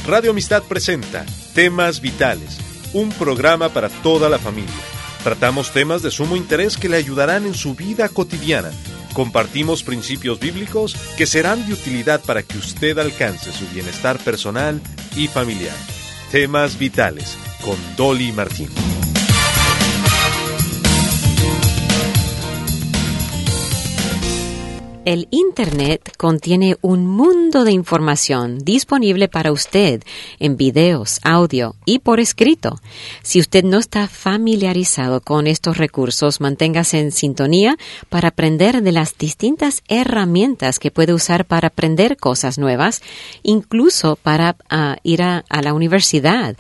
Radio Amistad presenta Temas Vitales, un programa para toda la familia. Tratamos temas de sumo interés que le ayudarán en su vida cotidiana. Compartimos principios bíblicos que serán de utilidad para que usted alcance su bienestar personal y familiar. Temas Vitales, con Dolly Martín. El Internet contiene un mundo de información disponible para usted en videos, audio y por escrito. Si usted no está familiarizado con estos recursos, manténgase en sintonía para aprender de las distintas herramientas que puede usar para aprender cosas nuevas, incluso para ir a la universidad.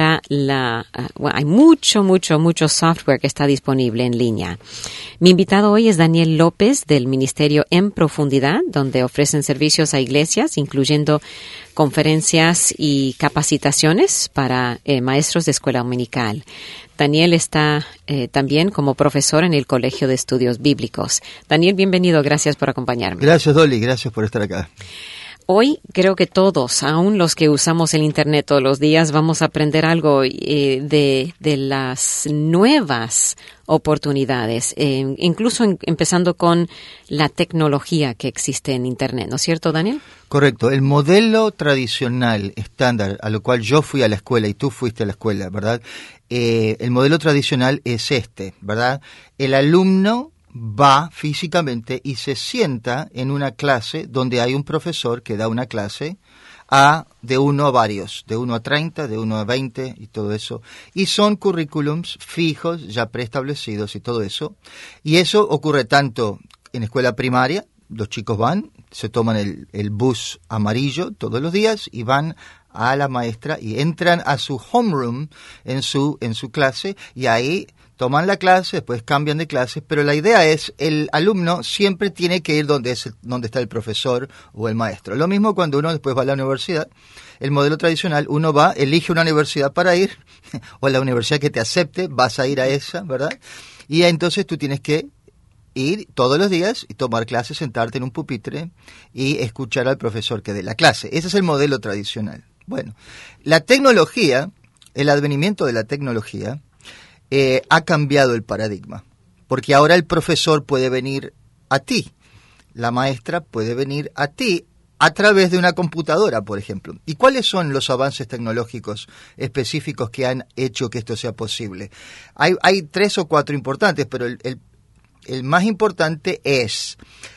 Hay mucho software que está disponible en línea. Mi invitado hoy es Daniel López del Ministerio En Profundidad, donde ofrecen servicios a iglesias, incluyendo conferencias y capacitaciones para maestros de escuela dominical. Daniel está también como profesor en el Colegio de Estudios Bíblicos. Daniel, bienvenido, gracias por acompañarme. Gracias, Dolly, gracias por estar acá. Hoy creo que todos, aún los que usamos el Internet todos los días, vamos a aprender algo de las nuevas oportunidades, incluso empezando con la tecnología que existe en Internet, ¿no es cierto, Daniel? Correcto. El modelo tradicional, estándar, a lo cual yo fui a la escuela y tú fuiste a la escuela, ¿verdad? El modelo tradicional es ¿verdad? El alumno va físicamente y se sienta en una clase donde hay un profesor que da una clase de 1 a varios, de 1 a 30, de 1 a 20 y todo eso. Y son currículums fijos, ya preestablecidos y todo eso. Y eso ocurre tanto en escuela primaria, los chicos van, se toman el bus amarillo todos los días y van a la maestra y entran a su homeroom en su clase y ahí toman la clase, después cambian de clase, pero la idea es el alumno siempre tiene que ir donde está el profesor o el maestro. Lo mismo cuando uno después va a la universidad. El modelo tradicional, uno va, elige una universidad para ir, o la universidad que te acepte, vas a ir a esa, ¿verdad? Y entonces tú tienes que ir todos los días y tomar clases, sentarte en un pupitre y escuchar al profesor que dé la clase. Ese es el modelo tradicional. Bueno, la tecnología, el advenimiento de la tecnología, ha cambiado el paradigma, porque ahora el profesor puede venir a ti, la maestra puede venir a ti a través de una computadora, por ejemplo. ¿Y cuáles son los avances tecnológicos específicos que han hecho que esto sea posible? Hay 3 o 4 importantes, pero el más importante es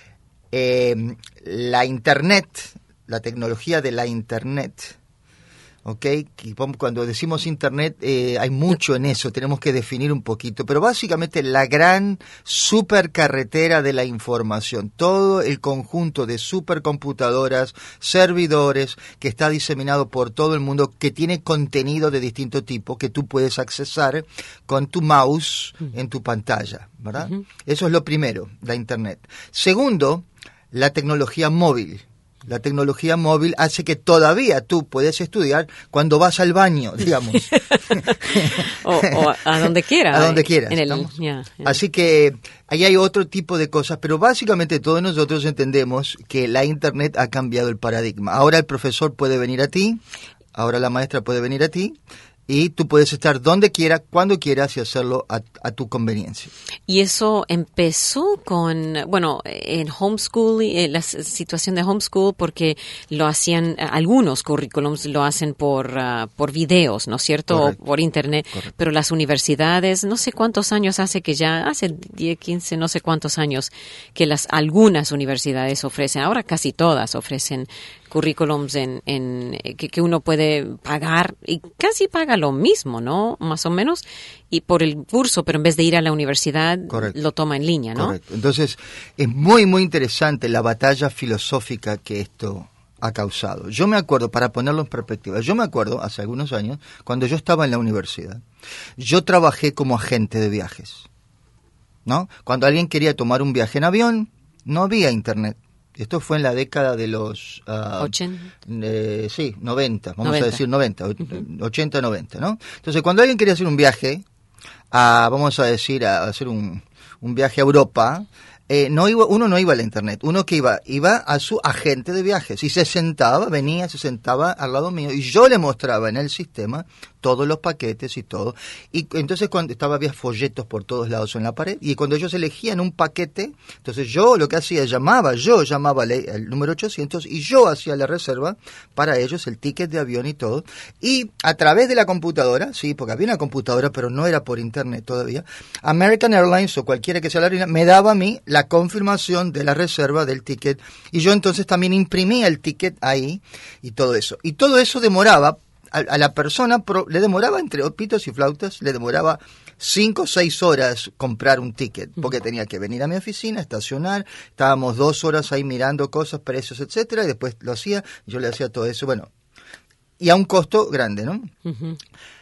la Internet, la tecnología de la Internet. Okay, cuando decimos Internet hay mucho en eso, tenemos que definir un poquito, pero básicamente la gran supercarretera de la información, todo el conjunto de supercomputadoras, servidores que está diseminado por todo el mundo, que tiene contenido de distinto tipo que tú puedes accesar con tu mouse en tu pantalla, ¿verdad? Uh-huh. Eso es lo primero, la Internet. Segundo, la tecnología móvil. La tecnología móvil hace que todavía tú puedes estudiar cuando vas al baño, digamos. o a donde quieras. A donde quieras. Así que ahí hay otro tipo de cosas, pero básicamente todos nosotros entendemos que la Internet ha cambiado el paradigma. Ahora el profesor puede venir a ti, ahora la maestra puede venir a ti, y tú puedes estar donde quieras, cuando quieras y hacerlo a tu conveniencia. Y eso empezó con, en homeschool, la situación de homeschool, porque lo hacían, algunos currículums lo hacen por videos, ¿no es cierto? Correcto. O por internet. Correcto. Pero las universidades, no sé cuántos años hace 10, 15, no sé cuántos años que algunas universidades ofrecen, ahora casi todas ofrecen currículums que uno puede pagar y casi paga lo mismo, ¿no? Más o menos, y por el curso, pero en vez de ir a la universidad, correcto, lo toma en línea, ¿no? Correcto. Entonces, es muy, muy interesante la batalla filosófica que esto ha causado. Yo me acuerdo, para ponerlo en perspectiva, hace algunos años, cuando yo estaba en la universidad, yo trabajé como agente de viajes, ¿no? Cuando alguien quería tomar un viaje en avión, no había internet. Esto fue en la década de los 90, vamos a decir 90, 80, 90, ¿no? Entonces, cuando alguien quería hacer un viaje, vamos a decir, a hacer un viaje a Europa, uno no iba a la internet, uno que iba a su agente de viajes y se sentaba al lado mío y yo le mostraba en el sistema todos los paquetes y todo. Y entonces cuando había folletos por todos lados en la pared y cuando ellos elegían un paquete, entonces yo lo que hacía, llamaba al número 800 y yo hacía la reserva para ellos, el ticket de avión y todo. Y a través de la computadora, sí, porque había una computadora pero no era por internet todavía, American Airlines o cualquiera que sea la aerolínea me daba a mí la confirmación de la reserva del ticket y yo entonces también imprimía el ticket ahí y todo eso. Y todo eso demoraba, a la persona le demoraba entre pitos y flautas, le demoraba 5 o 6 horas comprar un ticket, porque tenía que venir a mi oficina, estacionar, estábamos 2 horas ahí mirando cosas, precios, etcétera, y después yo le hacía todo eso, bueno, y a un costo grande, ¿no? Uh-huh.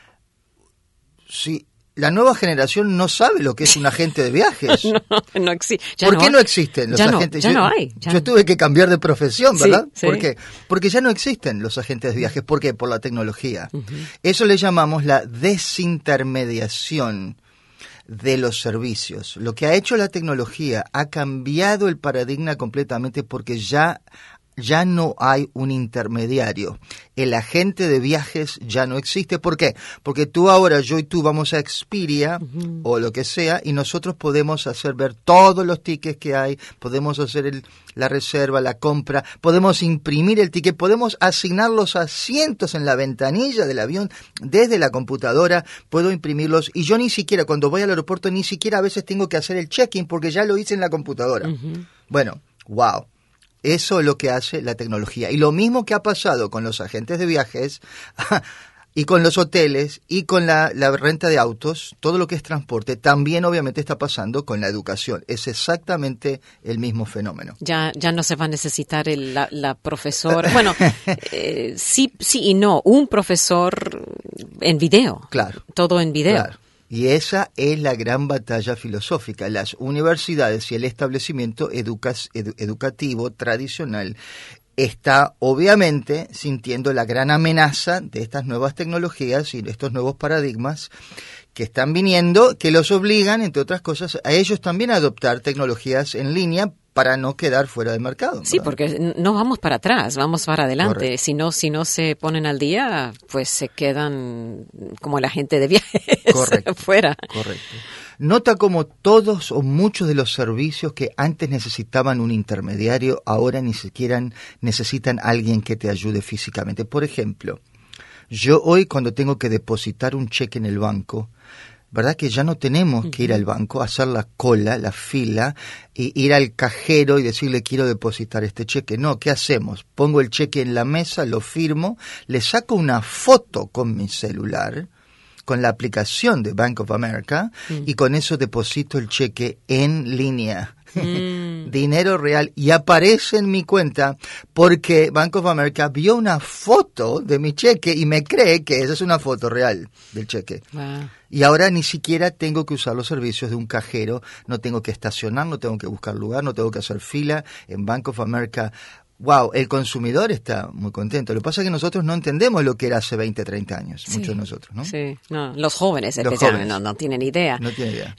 Sí. La nueva generación no sabe lo que es un agente de viajes. No existe. ¿Por qué no existen los agentes? Ya no hay. Yo tuve que cambiar de profesión, ¿verdad? Sí. ¿Por qué? Porque ya no existen los agentes de viajes. ¿Por qué? Por la tecnología. Uh-huh. Eso le llamamos la desintermediación de los servicios. Lo que ha hecho la tecnología ha cambiado el paradigma completamente porque ya no hay un intermediario. El agente de viajes ya no existe. ¿Por qué? Porque yo y tú vamos a Expedia uh-huh. o lo que sea y nosotros podemos hacer ver todos los tickets que hay, podemos hacer la reserva, la compra, podemos imprimir el ticket, podemos asignar los asientos en la ventanilla del avión desde la computadora, puedo imprimirlos y yo ni siquiera, cuando voy al aeropuerto, ni siquiera a veces tengo que hacer el check-in porque ya lo hice en la computadora. Uh-huh. Bueno, wow. Eso es lo que hace la tecnología. Y lo mismo que ha pasado con los agentes de viajes y con los hoteles y con la renta de autos, todo lo que es transporte, también obviamente está pasando con la educación. Es exactamente el mismo fenómeno. Ya no se va a necesitar la profesora. Bueno, sí y no. Un profesor en video. Claro. Todo en video. Claro. Y esa es la gran batalla filosófica. Las universidades y el establecimiento educativo tradicional está obviamente sintiendo la gran amenaza de estas nuevas tecnologías y de estos nuevos paradigmas que están viniendo, que los obligan, entre otras cosas, a ellos también a adoptar tecnologías en línea para no quedar fuera del mercado, ¿verdad? Sí, porque no vamos para atrás, vamos para adelante. Si no se ponen al día, pues se quedan como la gente de viajes fuera. Correcto. Nota como todos o muchos de los servicios que antes necesitaban un intermediario, ahora ni siquiera necesitan alguien que te ayude físicamente. Por ejemplo, yo hoy cuando tengo que depositar un cheque en el banco, ¿verdad que ya no tenemos que ir al banco, hacer la cola, la fila, e ir al cajero y decirle quiero depositar este cheque? No, ¿qué hacemos? Pongo el cheque en la mesa, lo firmo, le saco una foto con mi celular, con la aplicación de Bank of America, y con eso deposito el cheque en línea. Dinero real, y aparece en mi cuenta porque Bank of America vio una foto de mi cheque y me cree que esa es una foto real del cheque. Wow. Y ahora ni siquiera tengo que usar los servicios de un cajero, no tengo que estacionar, no tengo que buscar lugar, no tengo que hacer fila en Bank of America. Wow, el consumidor está muy contento. Lo que pasa es que nosotros no entendemos lo que era hace 20, 30 años, sí, muchos de nosotros, ¿no? Sí, no, los jóvenes especialmente no tienen idea. No tienen idea.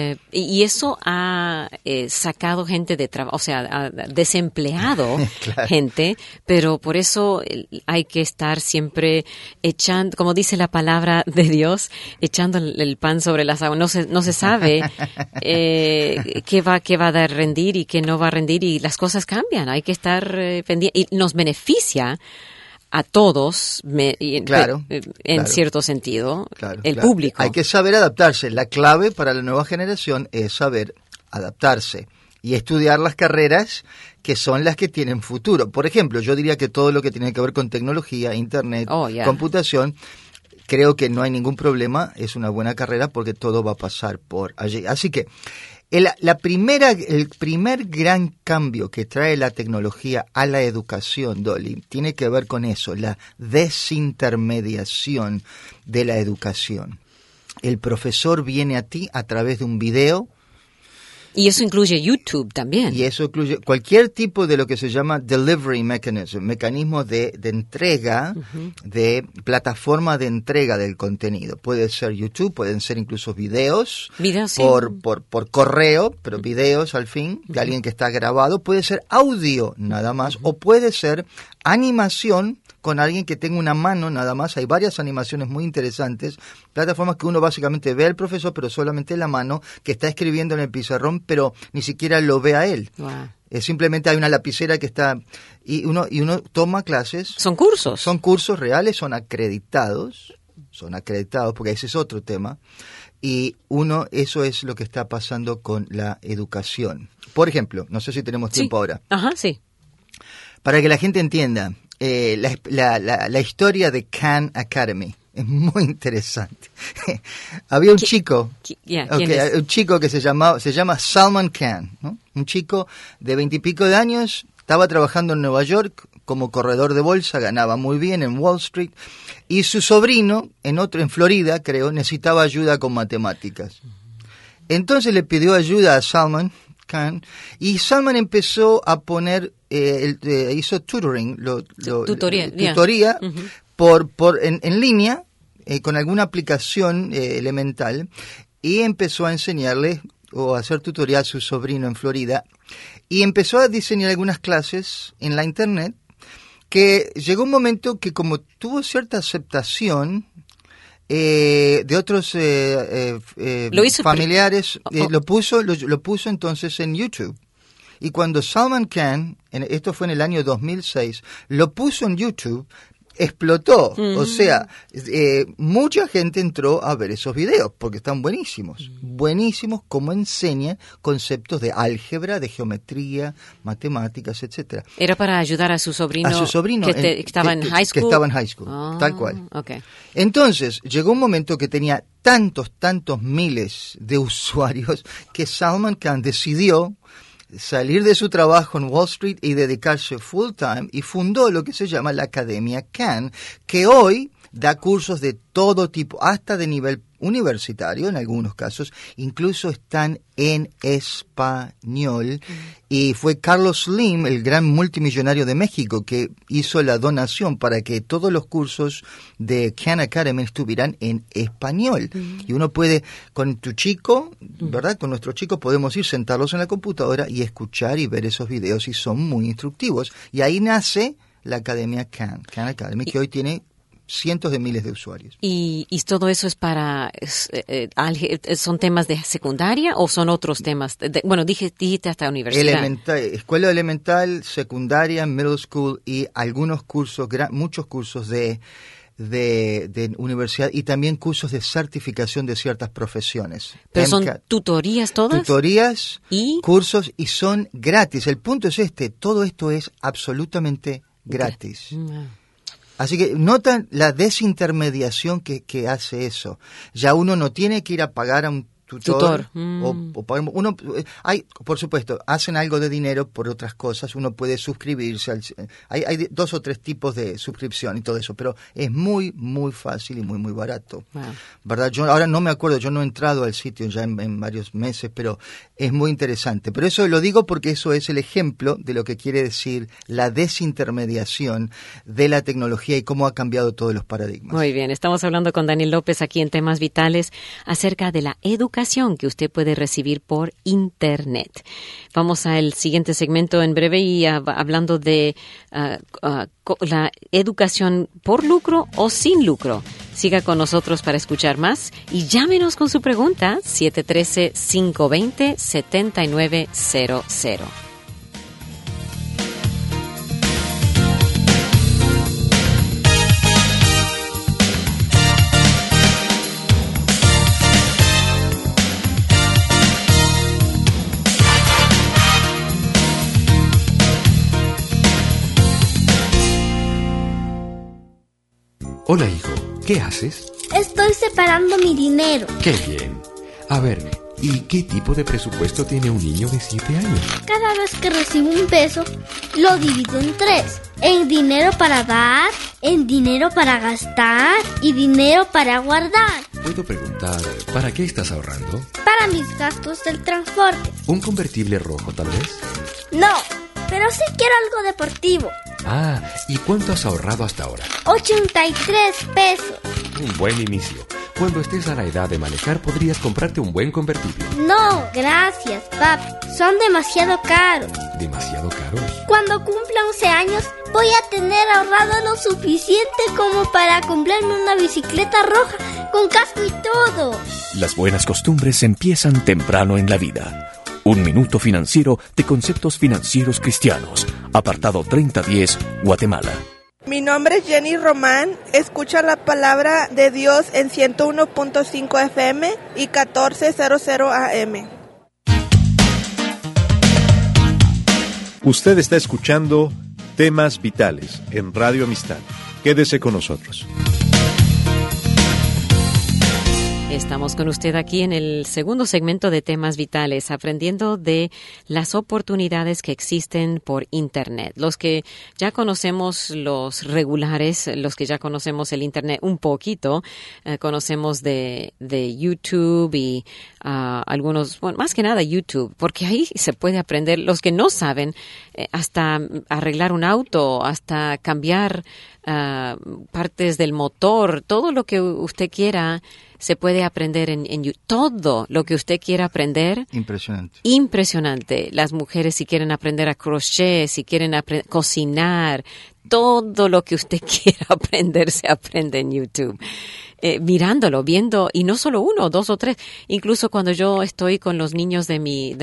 Y eso ha sacado gente de trabajo, o sea, ha desempleado claro. gente, pero por eso hay que estar siempre echando, como dice la palabra de Dios, echando el pan sobre las aguas. No se sabe qué va a rendir y qué no va a rendir, y las cosas cambian. Hay que estar pendiente, y nos beneficia a todos en cierto sentido, el público. Hay que saber adaptarse. La clave para la nueva generación es saber adaptarse y estudiar las carreras que son las que tienen futuro. Por ejemplo, yo diría que todo lo que tiene que ver con tecnología, internet, computación, creo que no hay ningún problema, es una buena carrera porque todo va a pasar por allí. Así que el primer gran cambio que trae la tecnología a la educación, Dolly, tiene que ver con eso, la desintermediación de la educación. El profesor viene a ti a través de un video Y eso incluye YouTube también. Y eso incluye cualquier tipo de lo que se llama delivery mechanism, mecanismo de entrega, de plataforma de entrega del contenido. Puede ser YouTube, pueden ser incluso videos Sí. por correo, pero videos al fin, de alguien que está grabado. Puede ser audio nada más, o puede ser animación con alguien que tenga una mano nada más. Hay varias animaciones muy interesantes, plataformas que uno básicamente ve al profesor, pero solamente la mano que está escribiendo en el pizarrón, pero ni siquiera lo ve a él. Wow. Simplemente hay una lapicera que está, y uno toma clases. Son cursos. Son cursos reales, son acreditados, porque ese es otro tema. Y eso es lo que está pasando con la educación. Por ejemplo, no sé si tenemos tiempo ahora. Ajá, sí. Para que la gente entienda, la historia de Khan Academy es muy interesante. Había un chico, un chico que se llama Salman Khan, ¿no? Un chico de 20 y pico de años, estaba trabajando en Nueva York como corredor de bolsa, ganaba muy bien en Wall Street, y su sobrino, en Florida, creo, necesitaba ayuda con matemáticas. Entonces le pidió ayuda a Salman Khan, y Salman empezó a poner, hizo tutoring, tutoría en línea, con alguna aplicación elemental, y empezó a enseñarle o a hacer tutorial a su sobrino en Florida, y empezó a diseñar algunas clases en la internet, que llegó un momento que, como tuvo cierta aceptación de otros familiares, lo puso entonces en YouTube. Y cuando Salman Khan, esto fue en el año 2006, lo puso en YouTube, explotó. O sea, mucha gente entró a ver esos videos porque están buenísimos. Buenísimos, como enseñan conceptos de álgebra, de geometría, matemáticas, etcétera. Era para ayudar a su sobrino, que estaba en high school. Que estaba en high school, tal cual. Okay. Entonces, llegó un momento que tenía tantos miles de usuarios que Salman Khan decidió salir de su trabajo en Wall Street y dedicarse full time, y fundó lo que se llama la Academia Khan, que hoy da cursos de todo tipo, hasta de nivel universitario en algunos casos, incluso están en español. Y fue Carlos Slim, el gran multimillonario de México, que hizo la donación para que todos los cursos de Khan Academy estuvieran en español. Y uno puede, con tu chico, ¿verdad? Con nuestros chicos podemos ir, sentarlos en la computadora y escuchar y ver esos videos, y son muy instructivos. Y ahí nace la Academia Khan Academy, que hoy tiene cientos de miles de usuarios. ¿Y todo eso es para, son temas de secundaria o son otros temas? Bueno, dijiste hasta universidad. Escuela elemental, secundaria, middle school, y algunos cursos, muchos cursos de universidad, y también cursos de certificación de ciertas profesiones. ¿Pero son tutorías todas? Tutorías, cursos, y son gratis. El punto es todo esto es absolutamente gratis. Así que notan la desintermediación que hace eso. Ya uno no tiene que ir a pagar a un tutor. O pagar, por supuesto, hacen algo de dinero por otras cosas. Uno puede suscribirse. Hay 2 o 3 tipos de suscripción y todo eso, pero es muy, muy fácil y muy, muy barato. Wow. ¿Verdad? Yo ahora no me acuerdo, yo no he entrado al sitio ya en varios meses, pero es muy interesante. Pero eso lo digo porque eso es el ejemplo de lo que quiere decir la desintermediación de la tecnología y cómo ha cambiado todos los paradigmas. Muy bien, estamos hablando con Daniel López aquí en Temas Vitales acerca de la educación que usted puede recibir por Internet. Vamos al siguiente segmento en breve, y hablando de la educación por lucro o sin lucro. Siga con nosotros para escuchar más y llámenos con su pregunta 713-520-7900. Hola, hijo, ¿qué haces? Estoy separando mi dinero. ¡Qué bien! A ver, ¿y qué tipo de presupuesto tiene un niño de 7 años? Cada vez que recibo un peso, lo divido en 3. En dinero para dar, en dinero para gastar y dinero para guardar. ¿Puedo preguntar, para qué estás ahorrando? Para mis gastos del transporte. ¿Un convertible rojo, tal vez? No, pero sí quiero algo deportivo. Ah, ¿y cuánto has ahorrado hasta ahora? 83 pesos. Un buen inicio. Cuando estés a la edad de manejar, podrías comprarte un buen convertible. No, gracias, papi. Son demasiado caros. ¿Demasiado caros? Cuando cumpla 11 años, voy a tener ahorrado lo suficiente como para comprarme una bicicleta roja con casco y todo. Las buenas costumbres empiezan temprano en la vida. Un minuto financiero de conceptos financieros cristianos. Apartado 3010, Guatemala. Mi nombre es Jenny Román. Escucha la palabra de Dios en 101.5 FM y 1400 AM. Usted está escuchando Temas Vitales en Radio Amistad. Quédese con nosotros. Estamos con usted aquí en el segundo segmento de Temas Vitales, aprendiendo de las oportunidades que existen por Internet. Los que ya conocemos los regulares, los que ya conocemos el Internet un poquito, conocemos de YouTube y algunos, bueno, más que nada YouTube, porque ahí se puede aprender. Los que no saben, hasta arreglar un auto, hasta cambiar partes del motor, todo lo que usted quiera se puede aprender en YouTube. Todo lo que usted quiera aprender. Impresionante. Las mujeres, si quieren aprender a crochet, si quieren cocinar, todo lo que usted quiera aprender se aprende en YouTube. Mirándolo, viendo, y no solo uno, dos o tres. Incluso cuando yo estoy con los niños de mi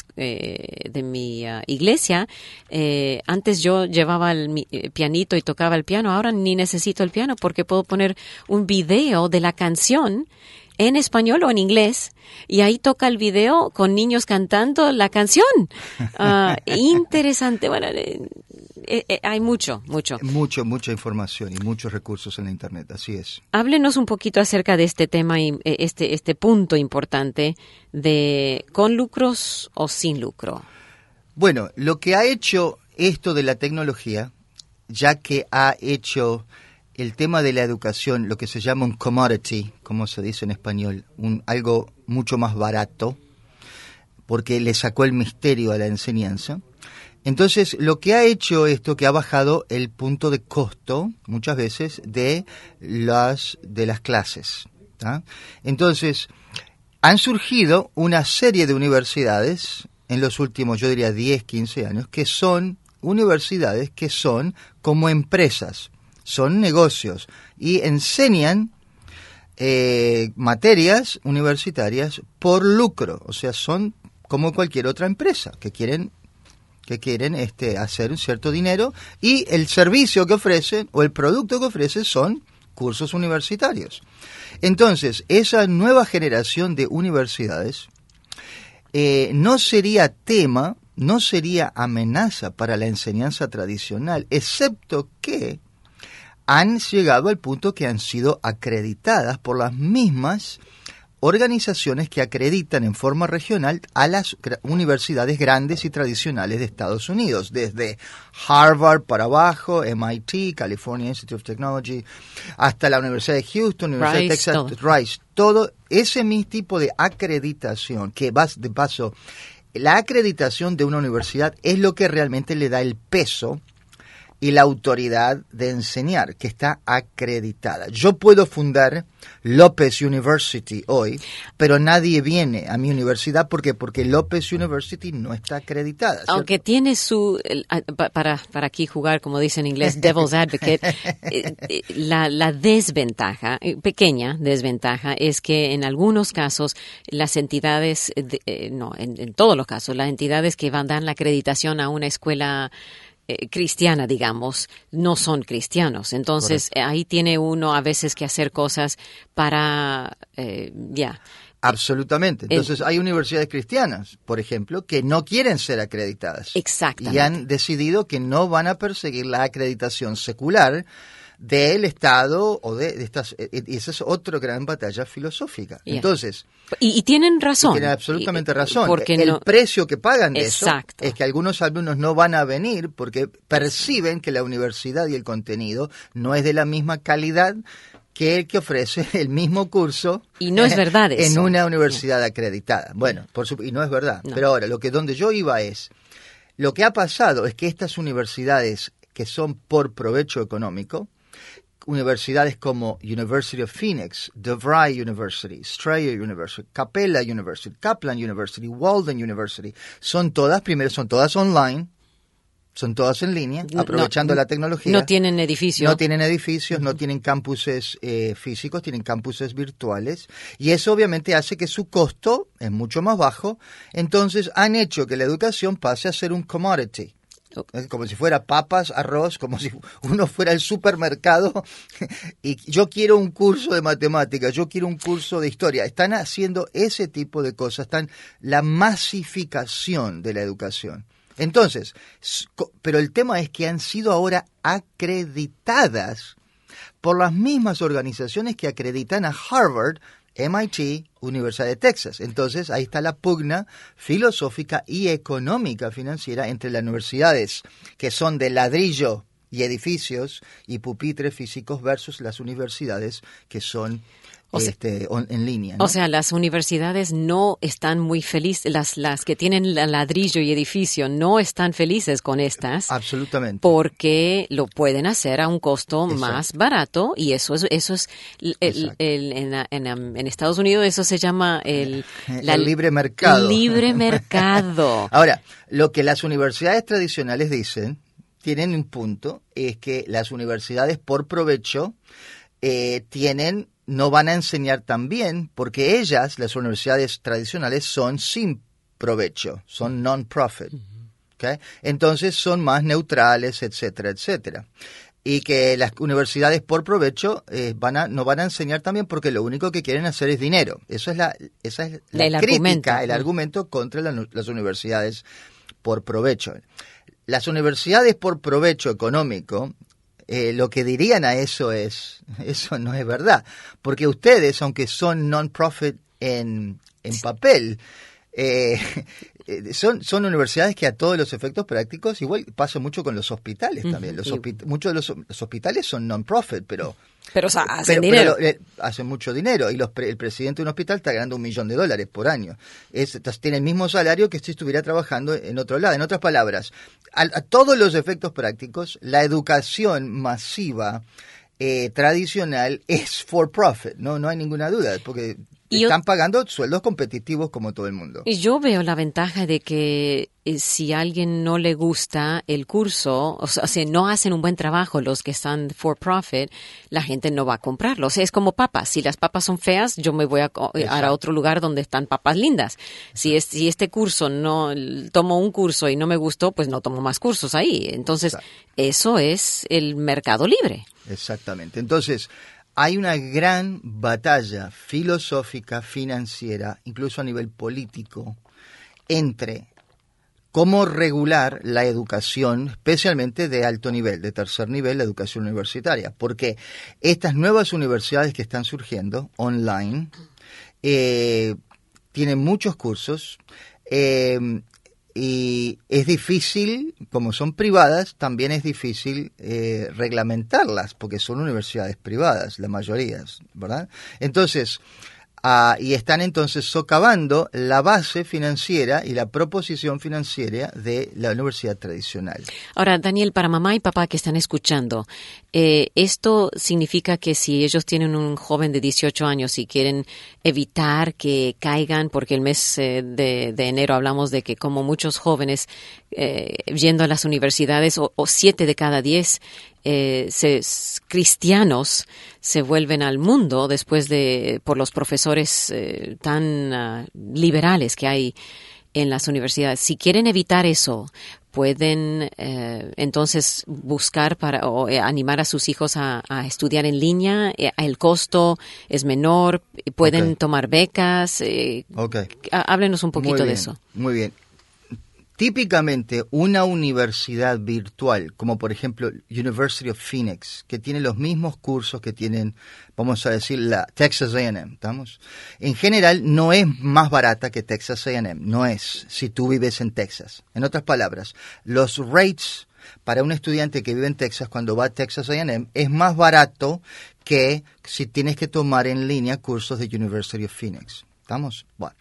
iglesia, antes yo llevaba el pianito y tocaba el piano. Ahora ni necesito el piano porque puedo poner un video de la canción en español o en inglés, y ahí toca el video con niños cantando la canción. Interesante. Bueno, hay mucha información y muchos recursos en la Internet, así es. Háblenos un poquito acerca de este tema y este punto importante de con lucros o sin lucro. Bueno, lo que ha hecho esto de la tecnología, ya que ha hecho el tema de la educación, lo que se llama un commodity, como se dice en español, algo mucho más barato, porque le sacó el misterio a la enseñanza. Entonces, lo que ha hecho esto, que ha bajado el punto de costo, muchas veces, de las clases, ¿tá? Entonces, han surgido una serie de universidades en los últimos, yo diría, 10, 15 años, que son universidades que son como empresas, son negocios, y enseñan materias universitarias por lucro, o sea, son como cualquier otra empresa que quieren hacer un cierto dinero, y el servicio que ofrecen o el producto que ofrecen son cursos universitarios. Entonces, esa nueva generación de universidades no sería amenaza para la enseñanza tradicional, excepto que han llegado al punto que han sido acreditadas por las mismas organizaciones que acreditan en forma regional a las universidades grandes y tradicionales de Estados Unidos, desde Harvard para abajo, MIT, California Institute of Technology, hasta la Universidad de Houston, Universidad de Texas, Rice, todo ese mismo tipo de acreditación, que de paso, la acreditación de una universidad es lo que realmente le da el peso y la autoridad de enseñar, que está acreditada. Yo puedo fundar López University hoy, pero nadie viene a mi universidad. ¿Por qué? Porque López University no está acreditada, ¿cierto? Aunque tiene para aquí jugar, como dice en inglés, devil's advocate, la desventaja, pequeña desventaja, es que en algunos casos las entidades, en todos los casos, las entidades que dan la acreditación a una escuela cristiana, digamos, no son cristianos. Entonces, correcto, ahí tiene uno a veces que hacer cosas para, Absolutamente. Entonces, hay universidades cristianas, por ejemplo, que no quieren ser acreditadas. Exactamente. Y han decidido que no van a perseguir la acreditación secular del Estado o de estas, y esa es otra gran batalla filosófica. Yeah. Entonces, y tienen razón. Tienen absolutamente razón. Porque el precio que pagan de exacto, eso es que algunos alumnos no van a venir porque perciben que la universidad y el contenido no es de la misma calidad que el que ofrece el mismo curso Y no es verdad eso. en una universidad acreditada. Bueno, y no es verdad. No. Pero ahora, donde yo iba es, lo que ha pasado es que estas universidades que son por provecho económico, universidades como University of Phoenix, DeVry University, Strayer University, Capella University, Kaplan University, Walden University, son todas online, son todas en línea, aprovechando la tecnología. No tienen edificios. No tienen edificios, no tienen campuses físicos, tienen campuses virtuales. Y eso obviamente hace que su costo es mucho más bajo. Entonces han hecho que la educación pase a ser un commodity. Como si fuera papas, arroz, como si uno fuera al supermercado y yo quiero un curso de matemáticas, yo quiero un curso de historia. Están haciendo ese tipo de cosas, la masificación de la educación. Entonces, pero el tema es que han sido ahora acreditadas por las mismas organizaciones que acreditan a Harvard, MIT, Universidad de Texas. Entonces, ahí está la pugna filosófica y económica financiera entre las universidades que son de ladrillo y edificios y pupitres físicos versus las universidades que son en línea, ¿no? O sea, las universidades no están muy felices, las que tienen ladrillo y edificio no están felices con estas. Absolutamente. Porque lo pueden hacer a un costo Exacto. más barato y eso es en Estados Unidos eso se llama el libre mercado. Libre mercado. Ahora, lo que las universidades tradicionales dicen, tienen un punto, es que las universidades por provecho no van a enseñar tan bien porque las universidades tradicionales, son sin provecho, son non-profit. ¿Okay? Entonces son más neutrales, etcétera, etcétera. Y que las universidades por provecho no van a enseñar también porque lo único que quieren hacer es dinero. Esa es la crítica, el argumento contra las universidades por provecho. Las universidades por provecho económico, lo que dirían a eso no es verdad, porque ustedes, aunque son non-profit en papel, son universidades que a todos los efectos prácticos, igual pasa mucho con los hospitales también. Muchos de los hospitales son non-profit, pero hacen dinero. Hacen mucho dinero y el presidente de un hospital está ganando $1 millón por año. Tiene el mismo salario que si estuviera trabajando en otro lado. En otras palabras, a todos los efectos prácticos, la educación masiva tradicional es for profit, no hay ninguna duda, porque están pagando sueldos competitivos como todo el mundo. Y yo veo la ventaja de que si a alguien no le gusta el curso, o sea, si no hacen un buen trabajo los que están for profit, la gente no va a comprarlo. O sea, es como papas. Si las papas son feas, yo me voy a otro lugar donde están papas lindas. Si este curso tomo un curso y no me gustó, pues no tomo más cursos ahí. Entonces, eso es el mercado libre. Exactamente. Entonces, hay una gran batalla filosófica, financiera, incluso a nivel político, entre cómo regular la educación, especialmente de alto nivel, de tercer nivel, la educación universitaria. Porque estas nuevas universidades que están surgiendo online tienen muchos cursos y es difícil, como son privadas, también es difícil reglamentarlas, porque son universidades privadas, la mayoría, ¿verdad? Entonces, y están entonces socavando la base financiera y la proposición financiera de la universidad tradicional. Ahora, Daniel, para mamá y papá que están escuchando, esto significa que si ellos tienen un joven de 18 años y quieren evitar que caigan, porque el mes de enero hablamos de que como muchos jóvenes yendo a las universidades, o 7 de cada 10 cristianos se vuelven al mundo después por los profesores tan liberales que hay en las universidades. Si quieren evitar eso, pueden entonces buscar o animar a sus hijos a estudiar en línea. El costo es menor, pueden tomar becas. Háblenos un poquito de eso. Muy bien. Típicamente una universidad virtual, como por ejemplo University of Phoenix, que tiene los mismos cursos que tienen, vamos a decir, la Texas A&M, ¿estamos? En general no es más barata que Texas A&M, no es, si tú vives en Texas. En otras palabras, los rates para un estudiante que vive en Texas, cuando va a Texas A&M, es más barato que si tienes que tomar en línea cursos de University of Phoenix. ¿Estamos? Bueno.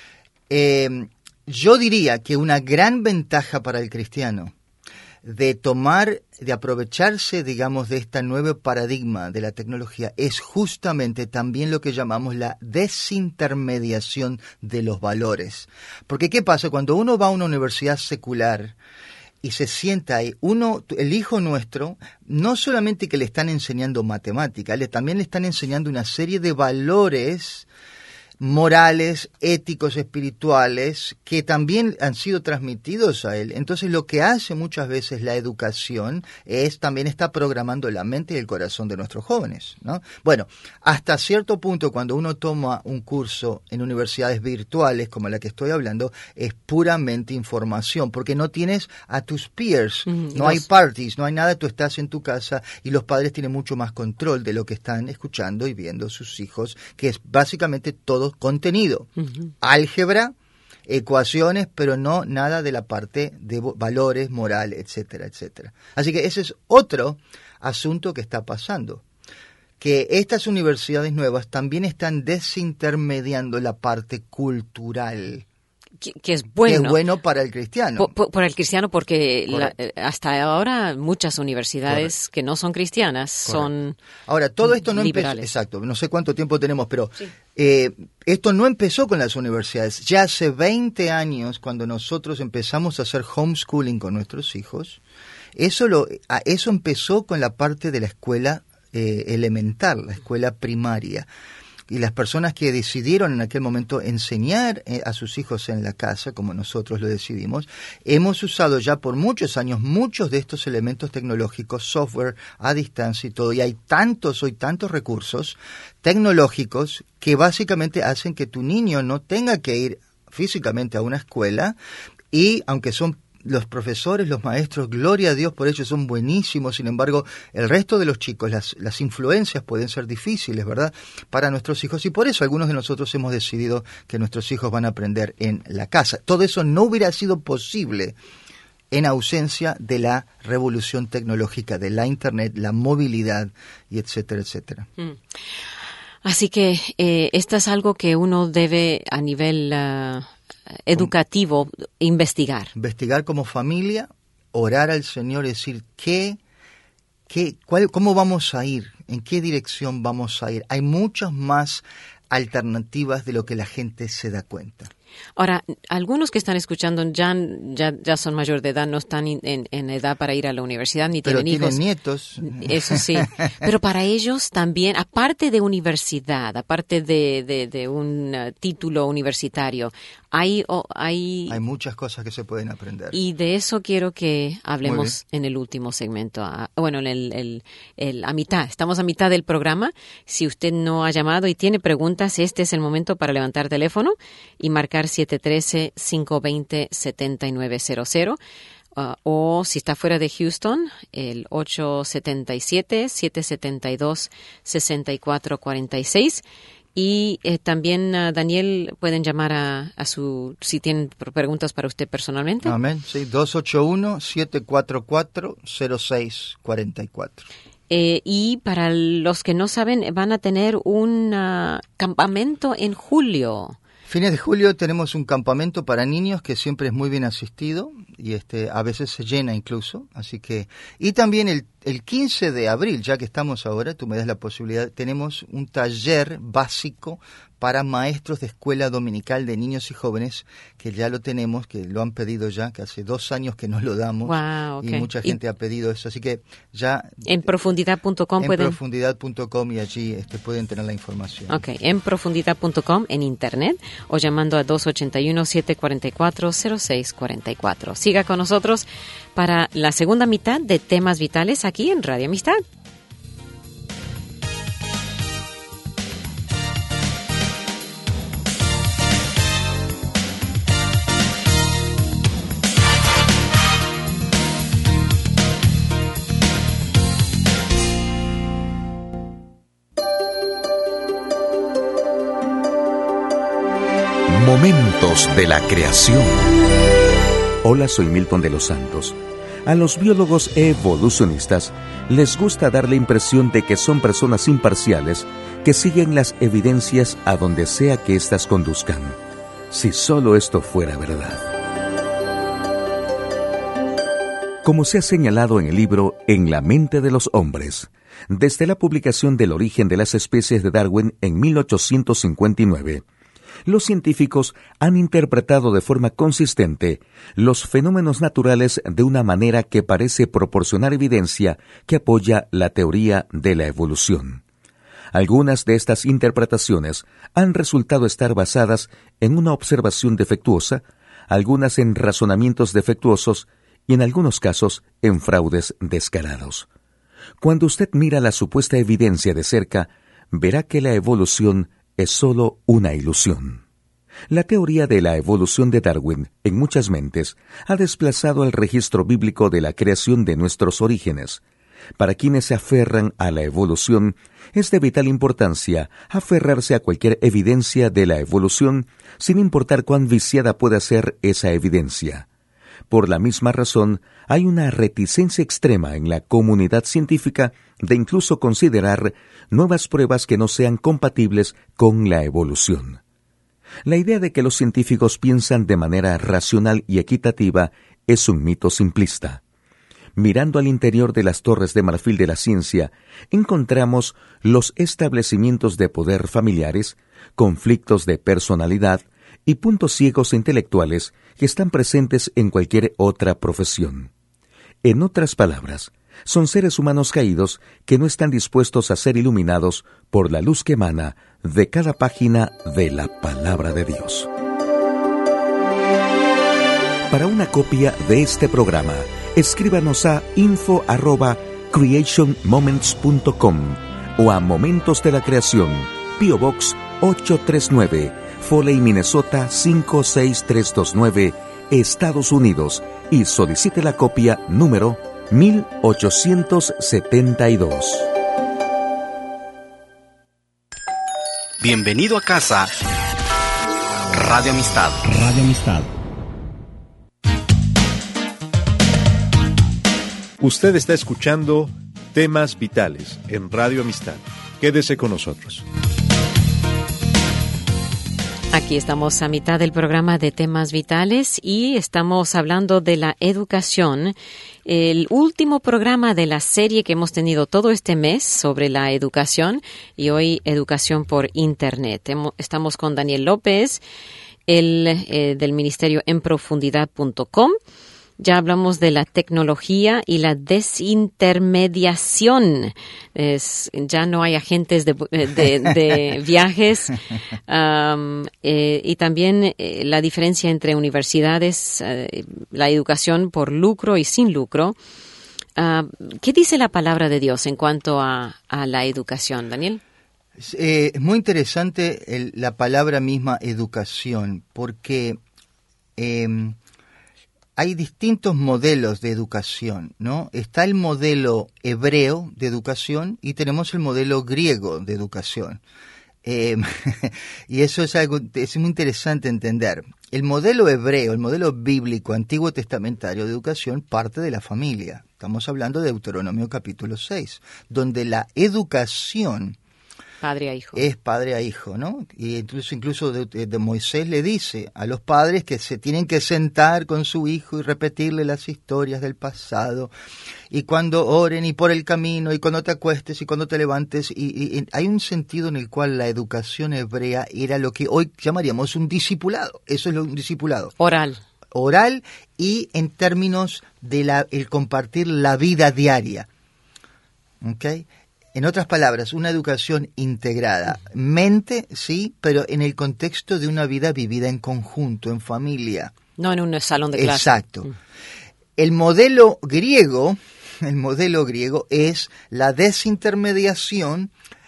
Yo diría que una gran ventaja para el cristiano de aprovecharse, digamos, de este nuevo paradigma de la tecnología es justamente también lo que llamamos la desintermediación de los valores. Porque ¿qué pasa? Cuando uno va a una universidad secular y se sienta ahí, el hijo nuestro, no solamente que le están enseñando matemática, también le están enseñando una serie de valores morales, éticos, espirituales, que también han sido transmitidos a él. Entonces, lo que hace muchas veces la educación también está programando la mente y el corazón de nuestros jóvenes, ¿no? Bueno, hasta cierto punto, cuando uno toma un curso en universidades virtuales, como la que estoy hablando, es puramente información, porque no tienes a tus peers, no hay parties, no hay nada, tú estás en tu casa y los padres tienen mucho más control de lo que están escuchando y viendo sus hijos, que es básicamente todo contenido, álgebra, ecuaciones, pero no nada de la parte de valores, moral, etcétera, etcétera. Así que ese es otro asunto que está pasando, que estas universidades nuevas también están desintermediando la parte cultural. Que es bueno. Que es bueno para el cristiano. Para el cristiano, porque hasta ahora muchas universidades que no son cristianas son ahora, todo esto no empezó, exacto, no sé cuánto tiempo tenemos, pero sí. Esto no empezó con las universidades. Ya hace 20 años, cuando nosotros empezamos a hacer homeschooling con nuestros hijos, eso empezó con la parte de la escuela elemental, la escuela primaria. Y las personas que decidieron en aquel momento enseñar a sus hijos en la casa, como nosotros lo decidimos, hemos usado ya por muchos años muchos de estos elementos tecnológicos, software a distancia y todo. Y hay tantos recursos tecnológicos que básicamente hacen que tu niño no tenga que ir físicamente a una escuela y, aunque son los profesores, los maestros, gloria a Dios por ello, son buenísimos. Sin embargo, el resto de los chicos, las influencias pueden ser difíciles, ¿verdad?, para nuestros hijos. Y por eso algunos de nosotros hemos decidido que nuestros hijos van a aprender en la casa. Todo eso no hubiera sido posible en ausencia de la revolución tecnológica, de la Internet, la movilidad, y etcétera, etcétera. Así que esto es algo que uno debe a nivel educativo investigar. Investigar como familia, orar al Señor y decir cómo vamos a ir, en qué dirección vamos a ir. Hay muchas más alternativas de lo que la gente se da cuenta. Ahora, algunos que están escuchando ya son mayor de edad, no están en edad para ir a la universidad, ni tienen hijos. Pero tienen nietos. Eso sí. Pero para ellos también, aparte de universidad, aparte de un título universitario, hay muchas cosas que se pueden aprender. Y de eso quiero que hablemos en el último segmento. Bueno, a mitad. Estamos a mitad del programa. Si usted no ha llamado y tiene preguntas, este es el momento para levantar teléfono y marcar 713-520-7900. O si está fuera de Houston, el 877-772-6446. Y también, Daniel, pueden llamar si tienen preguntas para usted personalmente. Amén, sí, 281-744-0644. Y para los que no saben, van a tener un campamento en julio. Fines de julio tenemos un campamento para niños que siempre es muy bien asistido y a veces se llena incluso, así que y también el 15 de abril, ya que estamos ahora, tú me das la posibilidad, tenemos un taller básico para maestros de escuela dominical de niños y jóvenes, que ya lo tenemos, que lo han pedido ya, que hace 2 años que nos lo damos. Wow, okay. Y mucha gente ha pedido eso, así que ya... En profundidad.com pueden... En profundidad.com y allí pueden tener la información. Ok, en profundidad.com en internet o llamando a 281-744-0644. Siga con nosotros para la segunda mitad de Temas Vitales aquí en Radio Amistad. Momentos de la creación. Hola, soy Milton de los Santos. A los biólogos evolucionistas les gusta dar la impresión de que son personas imparciales que siguen las evidencias a donde sea que éstas conduzcan. Si solo esto fuera verdad. Como se ha señalado en el libro En la mente de los hombres, desde la publicación del origen de las especies de Darwin en 1859, los científicos han interpretado de forma consistente los fenómenos naturales de una manera que parece proporcionar evidencia que apoya la teoría de la evolución. Algunas de estas interpretaciones han resultado estar basadas en una observación defectuosa, algunas en razonamientos defectuosos y en algunos casos en fraudes descarados. Cuando usted mira la supuesta evidencia de cerca, verá que la evolución es solo una ilusión. La teoría de la evolución de Darwin, en muchas mentes, ha desplazado el registro bíblico de la creación de nuestros orígenes. Para quienes se aferran a la evolución, es de vital importancia aferrarse a cualquier evidencia de la evolución, sin importar cuán viciada pueda ser esa evidencia. Por la misma razón, hay una reticencia extrema en la comunidad científica de incluso considerar nuevas pruebas que no sean compatibles con la evolución. La idea de que los científicos piensan de manera racional y equitativa es un mito simplista. Mirando al interior de las torres de marfil de la ciencia, encontramos los establecimientos de poder familiares, conflictos de personalidad y puntos ciegos intelectuales que están presentes en cualquier otra profesión. En otras palabras, son seres humanos caídos que no están dispuestos a ser iluminados por la luz que emana de cada página de la Palabra de Dios. Para una copia de este programa, escríbanos a info@creationmoments.com o a Momentos de la Creación, P.O. Box 839, Foley, Minnesota 56329, Estados Unidos, y solicite la copia número 1872. Bienvenido a casa, Radio Amistad. Radio Amistad. Usted está escuchando Temas Vitales en Radio Amistad. Quédese con nosotros. Aquí estamos a mitad del programa de Temas Vitales y estamos hablando de la educación, el último programa de la serie que hemos tenido todo este mes sobre la educación, y hoy educación por Internet. Estamos con Daniel López, del ministerio enprofundidad.com. Ya hablamos de la tecnología y la desintermediación. Ya no hay agentes de viajes. Y también la diferencia entre universidades, la educación por lucro y sin lucro. ¿Qué dice la palabra de Dios en cuanto a la educación, Daniel? Es muy interesante la palabra misma educación, porque hay distintos modelos de educación, ¿no? Está el modelo hebreo de educación y tenemos el modelo griego de educación. Y eso es muy interesante entender. El modelo hebreo, el modelo bíblico, antiguo testamentario de educación, parte de la familia. Estamos hablando de Deuteronomio capítulo 6, donde la educación padre a hijo. Es padre a hijo, ¿no? Y incluso de Moisés le dice a los padres que se tienen que sentar con su hijo y repetirle las historias del pasado, y cuando oren, y por el camino, y cuando te acuestes, y cuando te levantes, y hay un sentido en el cual la educación hebrea era lo que hoy llamaríamos un discipulado. Eso es un discipulado. Oral y en términos de el compartir la vida diaria. ¿Ok? En otras palabras, una educación integrada. Mente, sí, pero en el contexto de una vida vivida en conjunto, en familia. No en un salón de clase. Exacto. El modelo griego es la desintermediación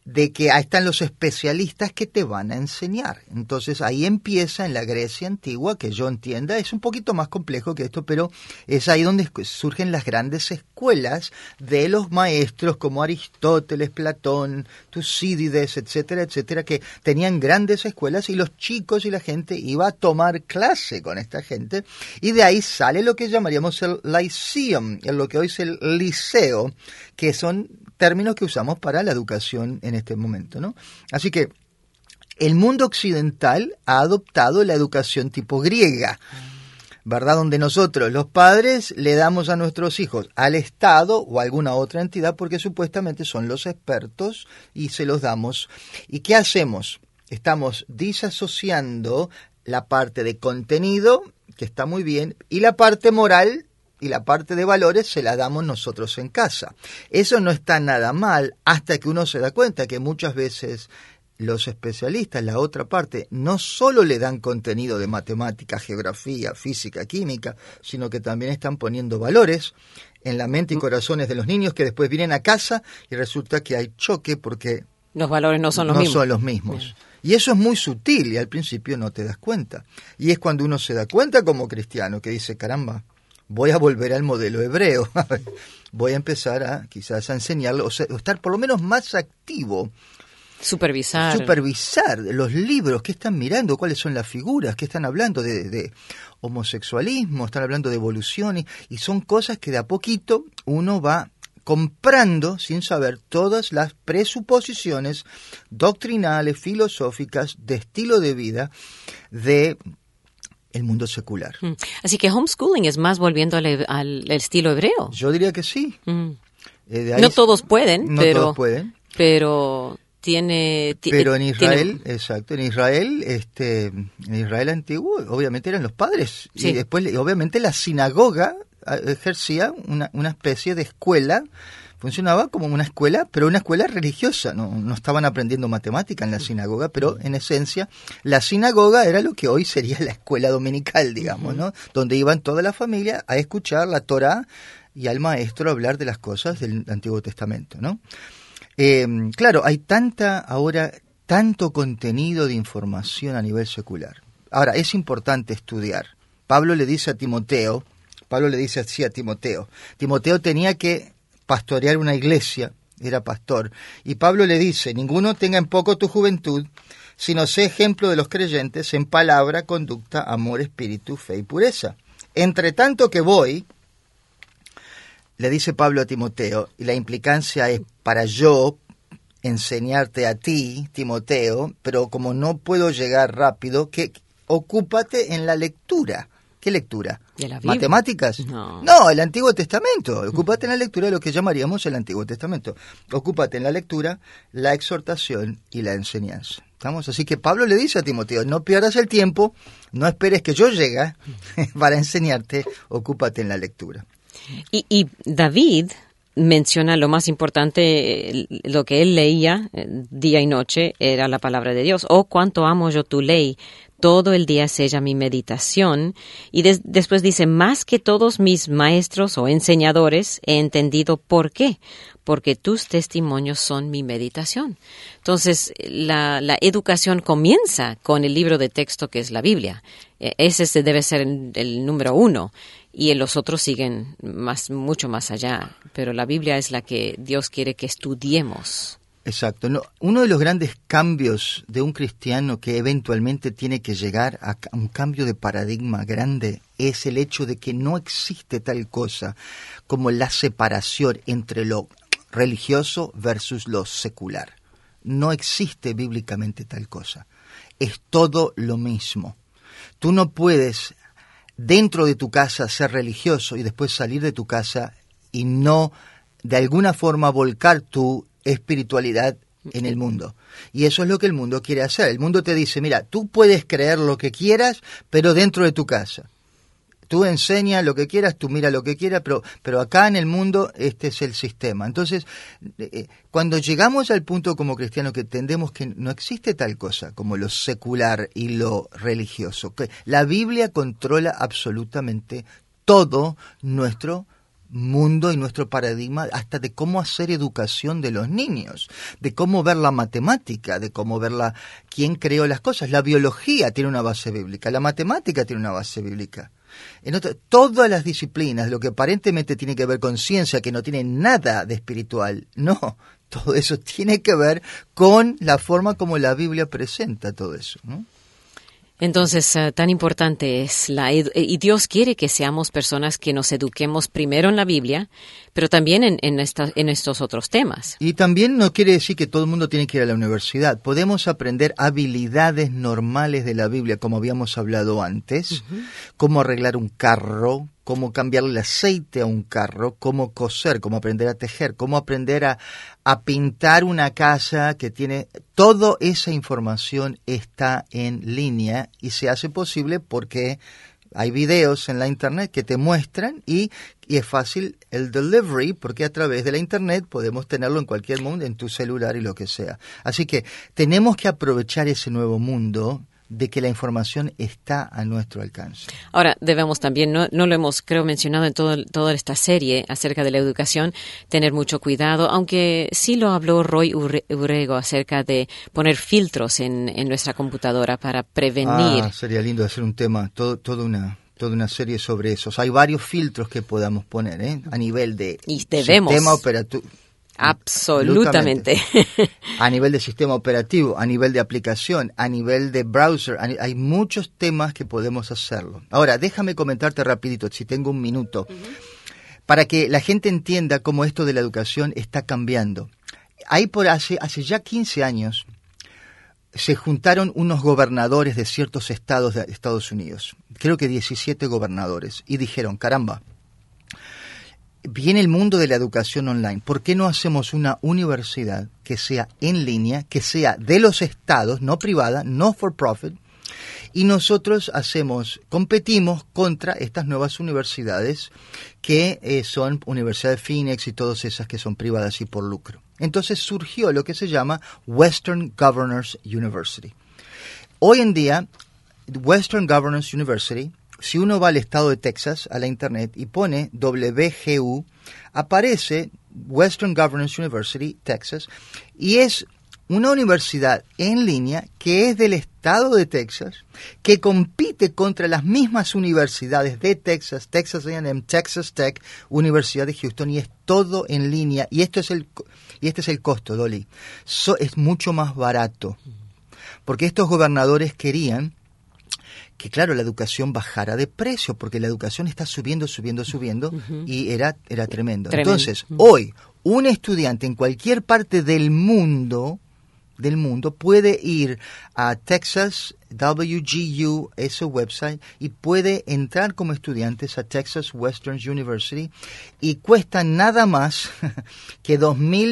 de que ahí están los especialistas que te van a enseñar. Entonces ahí empieza en la Grecia antigua, que yo entienda, es un poquito más complejo que esto, pero es ahí donde surgen las grandes escuelas de los maestros como Aristóteles, Platón, Tucídides, etcétera, etcétera, que tenían grandes escuelas y los chicos y la gente iba a tomar clase con esta gente, y de ahí sale lo que llamaríamos el Lyceum, lo que hoy es el liceo, que son términos que usamos para la educación en este momento, ¿no? Así que el mundo occidental ha adoptado la educación tipo griega, ¿verdad? Donde nosotros, los padres, le damos a nuestros hijos al Estado o a alguna otra entidad porque supuestamente son los expertos y se los damos. ¿Y qué hacemos? Estamos disasociando la parte de contenido, que está muy bien, y la parte moral y la parte de valores se la damos nosotros en casa. Eso no está nada mal hasta que uno se da cuenta que muchas veces los especialistas, la otra parte, no solo le dan contenido de matemática, geografía, física, química, sino que también están poniendo valores en la mente y corazones de los niños que después vienen a casa y resulta que hay choque porque los valores no son los mismos. Bien. Y eso es muy sutil y al principio no te das cuenta. Y es cuando uno se da cuenta como cristiano que dice, caramba, voy a volver al modelo hebreo, voy a empezar quizás a enseñarlo, o estar por lo menos más activo. Supervisar los libros, qué están mirando, cuáles son las figuras, qué están hablando de homosexualismo, están hablando de evolución, y son cosas que de a poquito uno va comprando sin saber todas las presuposiciones doctrinales, filosóficas, de estilo de vida de el mundo secular. Así que homeschooling es más volviendo al estilo hebreo. Yo diría que sí. No todos pueden, pero pero en Israel, exacto, en Israel antiguo, obviamente eran los padres. Sí. Y después, obviamente, la sinagoga ejercía una especie de escuela. Funcionaba como una escuela, pero una escuela religiosa. No estaban aprendiendo matemática en la sinagoga, pero en esencia la sinagoga era lo que hoy sería la escuela dominical, digamos, ¿no? Donde iban toda la familia a escuchar la Torá y al maestro hablar de las cosas del Antiguo Testamento, ¿no? Claro, hay tanto contenido de información a nivel secular. Ahora, es importante estudiar. Pablo le dice así a Timoteo. Timoteo tenía que pastorear una iglesia, era pastor. Y Pablo le dice, ninguno tenga en poco tu juventud, sino sé ejemplo de los creyentes en palabra, conducta, amor, espíritu, fe y pureza. Entre tanto que voy, le dice Pablo a Timoteo, y la implicancia es para yo enseñarte a ti, Timoteo, pero como no puedo llegar rápido, que ocúpate en la lectura. ¿Qué lectura? ¿De la Biblia? ¿Matemáticas? No, el Antiguo Testamento. Ocúpate en la lectura de lo que llamaríamos el Antiguo Testamento. Ocúpate en la lectura, la exhortación y la enseñanza. ¿Estamos? Así que Pablo le dice a Timoteo, no pierdas el tiempo, no esperes que yo llegue para enseñarte, ocúpate en la lectura. Y David menciona lo más importante, lo que él leía día y noche era la palabra de Dios. Oh, cuánto amo yo tu ley, todo el día es ella mi meditación. Y después dice, más que todos mis maestros o enseñadores he entendido por qué. Porque tus testimonios son mi meditación. Entonces, la educación comienza con el libro de texto que es la Biblia. Ese debe ser el número 1. Y los otros siguen mucho más allá. Pero la Biblia es la que Dios quiere que estudiemos. Exacto. Uno de los grandes cambios de un cristiano que eventualmente tiene que llegar a un cambio de paradigma grande es el hecho de que no existe tal cosa como la separación entre lo religioso versus lo secular. No existe bíblicamente tal cosa. Es todo lo mismo. Tú no puedes dentro de tu casa ser religioso y después salir de tu casa y no de alguna forma volcar tu espiritualidad en el mundo. Y eso es lo que el mundo quiere hacer. El mundo te dice, mira, tú puedes creer lo que quieras, pero dentro de tu casa. Tú enseñas lo que quieras, tú mira lo que quieras, pero acá en el mundo este es el sistema. Entonces, cuando llegamos al punto como cristianos que entendemos que no existe tal cosa como lo secular y lo religioso, que la Biblia controla absolutamente todo nuestro mundo y nuestro paradigma hasta de cómo hacer educación de los niños, de cómo ver la matemática, de cómo ver quién creó las cosas. La biología tiene una base bíblica, la matemática tiene una base bíblica. Todas las disciplinas, lo que aparentemente tiene que ver con ciencia, que no tiene nada de espiritual, no, todo eso tiene que ver con la forma como la Biblia presenta todo eso, ¿no? Entonces, tan importante es y Dios quiere que seamos personas que nos eduquemos primero en la Biblia, pero también en estos otros temas. Y también no quiere decir que todo el mundo tiene que ir a la universidad. Podemos aprender habilidades normales de la Biblia, como habíamos hablado antes, cómo arreglar un carro, cómo cambiarle el aceite a un carro, cómo coser, cómo aprender a tejer, cómo aprender a pintar una casa que tiene... Toda esa información está en línea y se hace posible porque hay videos en la internet que te muestran y es fácil el delivery porque a través de la internet podemos tenerlo en cualquier mundo, en tu celular y lo que sea. Así que tenemos que aprovechar ese nuevo mundo de que la información está a nuestro alcance. Ahora, debemos también, no lo hemos, creo, mencionado en toda esta serie acerca de la educación, tener mucho cuidado, aunque sí lo habló Roy Urrego acerca de poner filtros en nuestra computadora para prevenir. Sería lindo hacer un tema, toda una serie sobre eso. O sea, hay varios filtros que podamos poner, a nivel de sistema operativo. Absolutamente. A nivel de sistema operativo, a nivel de aplicación, a nivel de browser, hay muchos temas que podemos hacerlo. Ahora, déjame comentarte rapidito, si tengo un minuto, para que la gente entienda cómo esto de la educación está cambiando. Hace ya 15 años se juntaron unos gobernadores de ciertos estados de Estados Unidos, creo que 17 gobernadores, y dijeron, caramba, viene el mundo de la educación online. ¿Por qué no hacemos una universidad que sea en línea, que sea de los estados, no privada, no for profit? Y nosotros competimos contra estas nuevas universidades que son Universidad de Phoenix y todas esas que son privadas y por lucro. Entonces surgió lo que se llama Western Governors University. Hoy en día, Western Governors University, si uno va al estado de Texas, a la internet, y pone WGU, aparece Western Governors University, Texas, y es una universidad en línea que es del estado de Texas, que compite contra las mismas universidades de Texas, Texas A&M, Texas Tech, Universidad de Houston, y es todo en línea. Y este es el costo, Dolly. Es mucho más barato, porque estos gobernadores querían que, claro, la educación bajara de precio, porque la educación está subiendo, y era tremendo. Entonces, hoy, un estudiante en cualquier parte del mundo puede ir a Texas WGU, ese website, y puede entrar como estudiantes a Texas Western University, y cuesta nada más que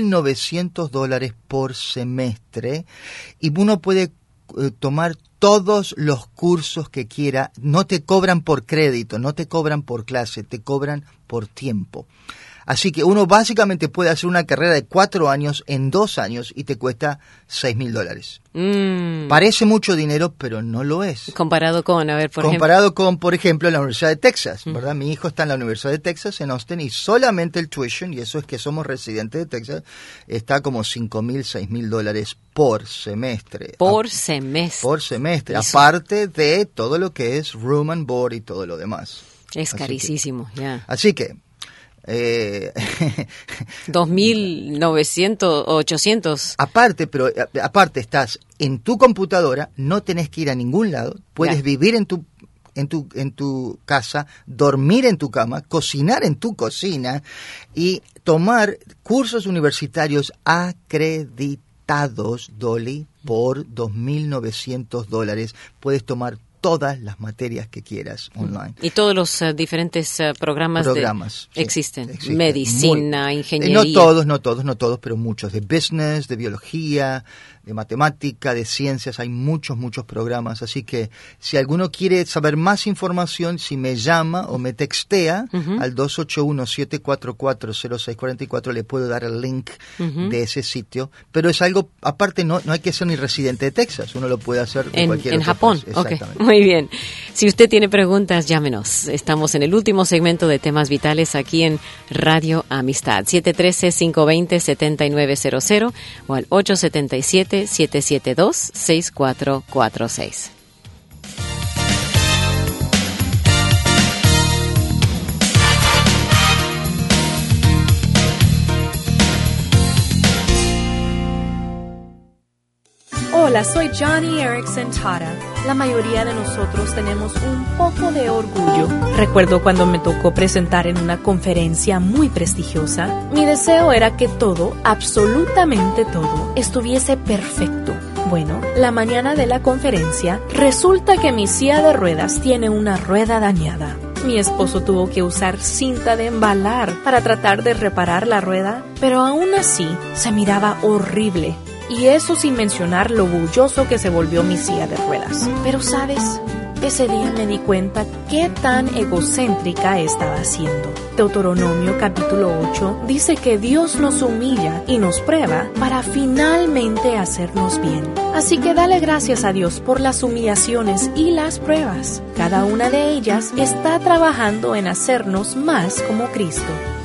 $2,900 por semestre, y uno puede tomar todos los cursos que quiera. No te cobran por crédito, no te cobran por clase, te cobran por tiempo. Así que uno básicamente puede hacer una carrera de 4 años en 2 años y te cuesta $6,000. Parece mucho dinero, pero no lo es. Comparado con, por ejemplo, la Universidad de Texas, ¿verdad? Mi hijo está en la Universidad de Texas, en Austin, y solamente el tuition, y eso es que somos residentes de Texas, está como $5,000, $6,000 por semestre. Por semestre. Eso. Aparte de todo lo que es room and board y todo lo demás. Es carísimo, ya. Así que 2,900, 800. Aparte estás en tu computadora, no tenés que ir a ningún lado, puedes vivir en tu casa, dormir en tu cama, cocinar en tu cocina y tomar cursos universitarios acreditados, Dolly, por $2,900. Puedes tomar todas las materias que quieras online. Y todos los diferentes programas existen. Medicina, ingeniería. No todos, pero muchos. De business, de biología, de matemática, de ciencias. Hay muchos programas. Así que si alguno quiere saber más información, si me llama o me textea al 281-744-0644, le puedo dar el link de ese sitio. Pero es algo, aparte, no hay que ser ni residente de Texas. Uno lo puede hacer de cualquier en otro Japón. país. Exactamente. Okay. Muy bien. Si usted tiene preguntas, llámenos. Estamos en el último segmento de Temas Vitales aquí en Radio Amistad. 713-520-7900 o al 877-772-6446. Hola, soy Johnny Erickson Tara. La mayoría de nosotros tenemos un poco de orgullo. Recuerdo cuando me tocó presentar en una conferencia muy prestigiosa. Mi deseo era que todo, absolutamente todo, estuviese perfecto. Bueno, la mañana de la conferencia, resulta que mi silla de ruedas tiene una rueda dañada. Mi esposo tuvo que usar cinta de embalar para tratar de reparar la rueda, pero aún así se miraba horrible. Y eso sin mencionar lo bulloso que se volvió mi silla de ruedas. Pero ¿sabes? Ese día me di cuenta qué tan egocéntrica estaba siendo. Deuteronomio capítulo 8 dice que Dios nos humilla y nos prueba para finalmente hacernos bien. Así que dale gracias a Dios por las humillaciones y las pruebas. Cada una de ellas está trabajando en hacernos más como Cristo.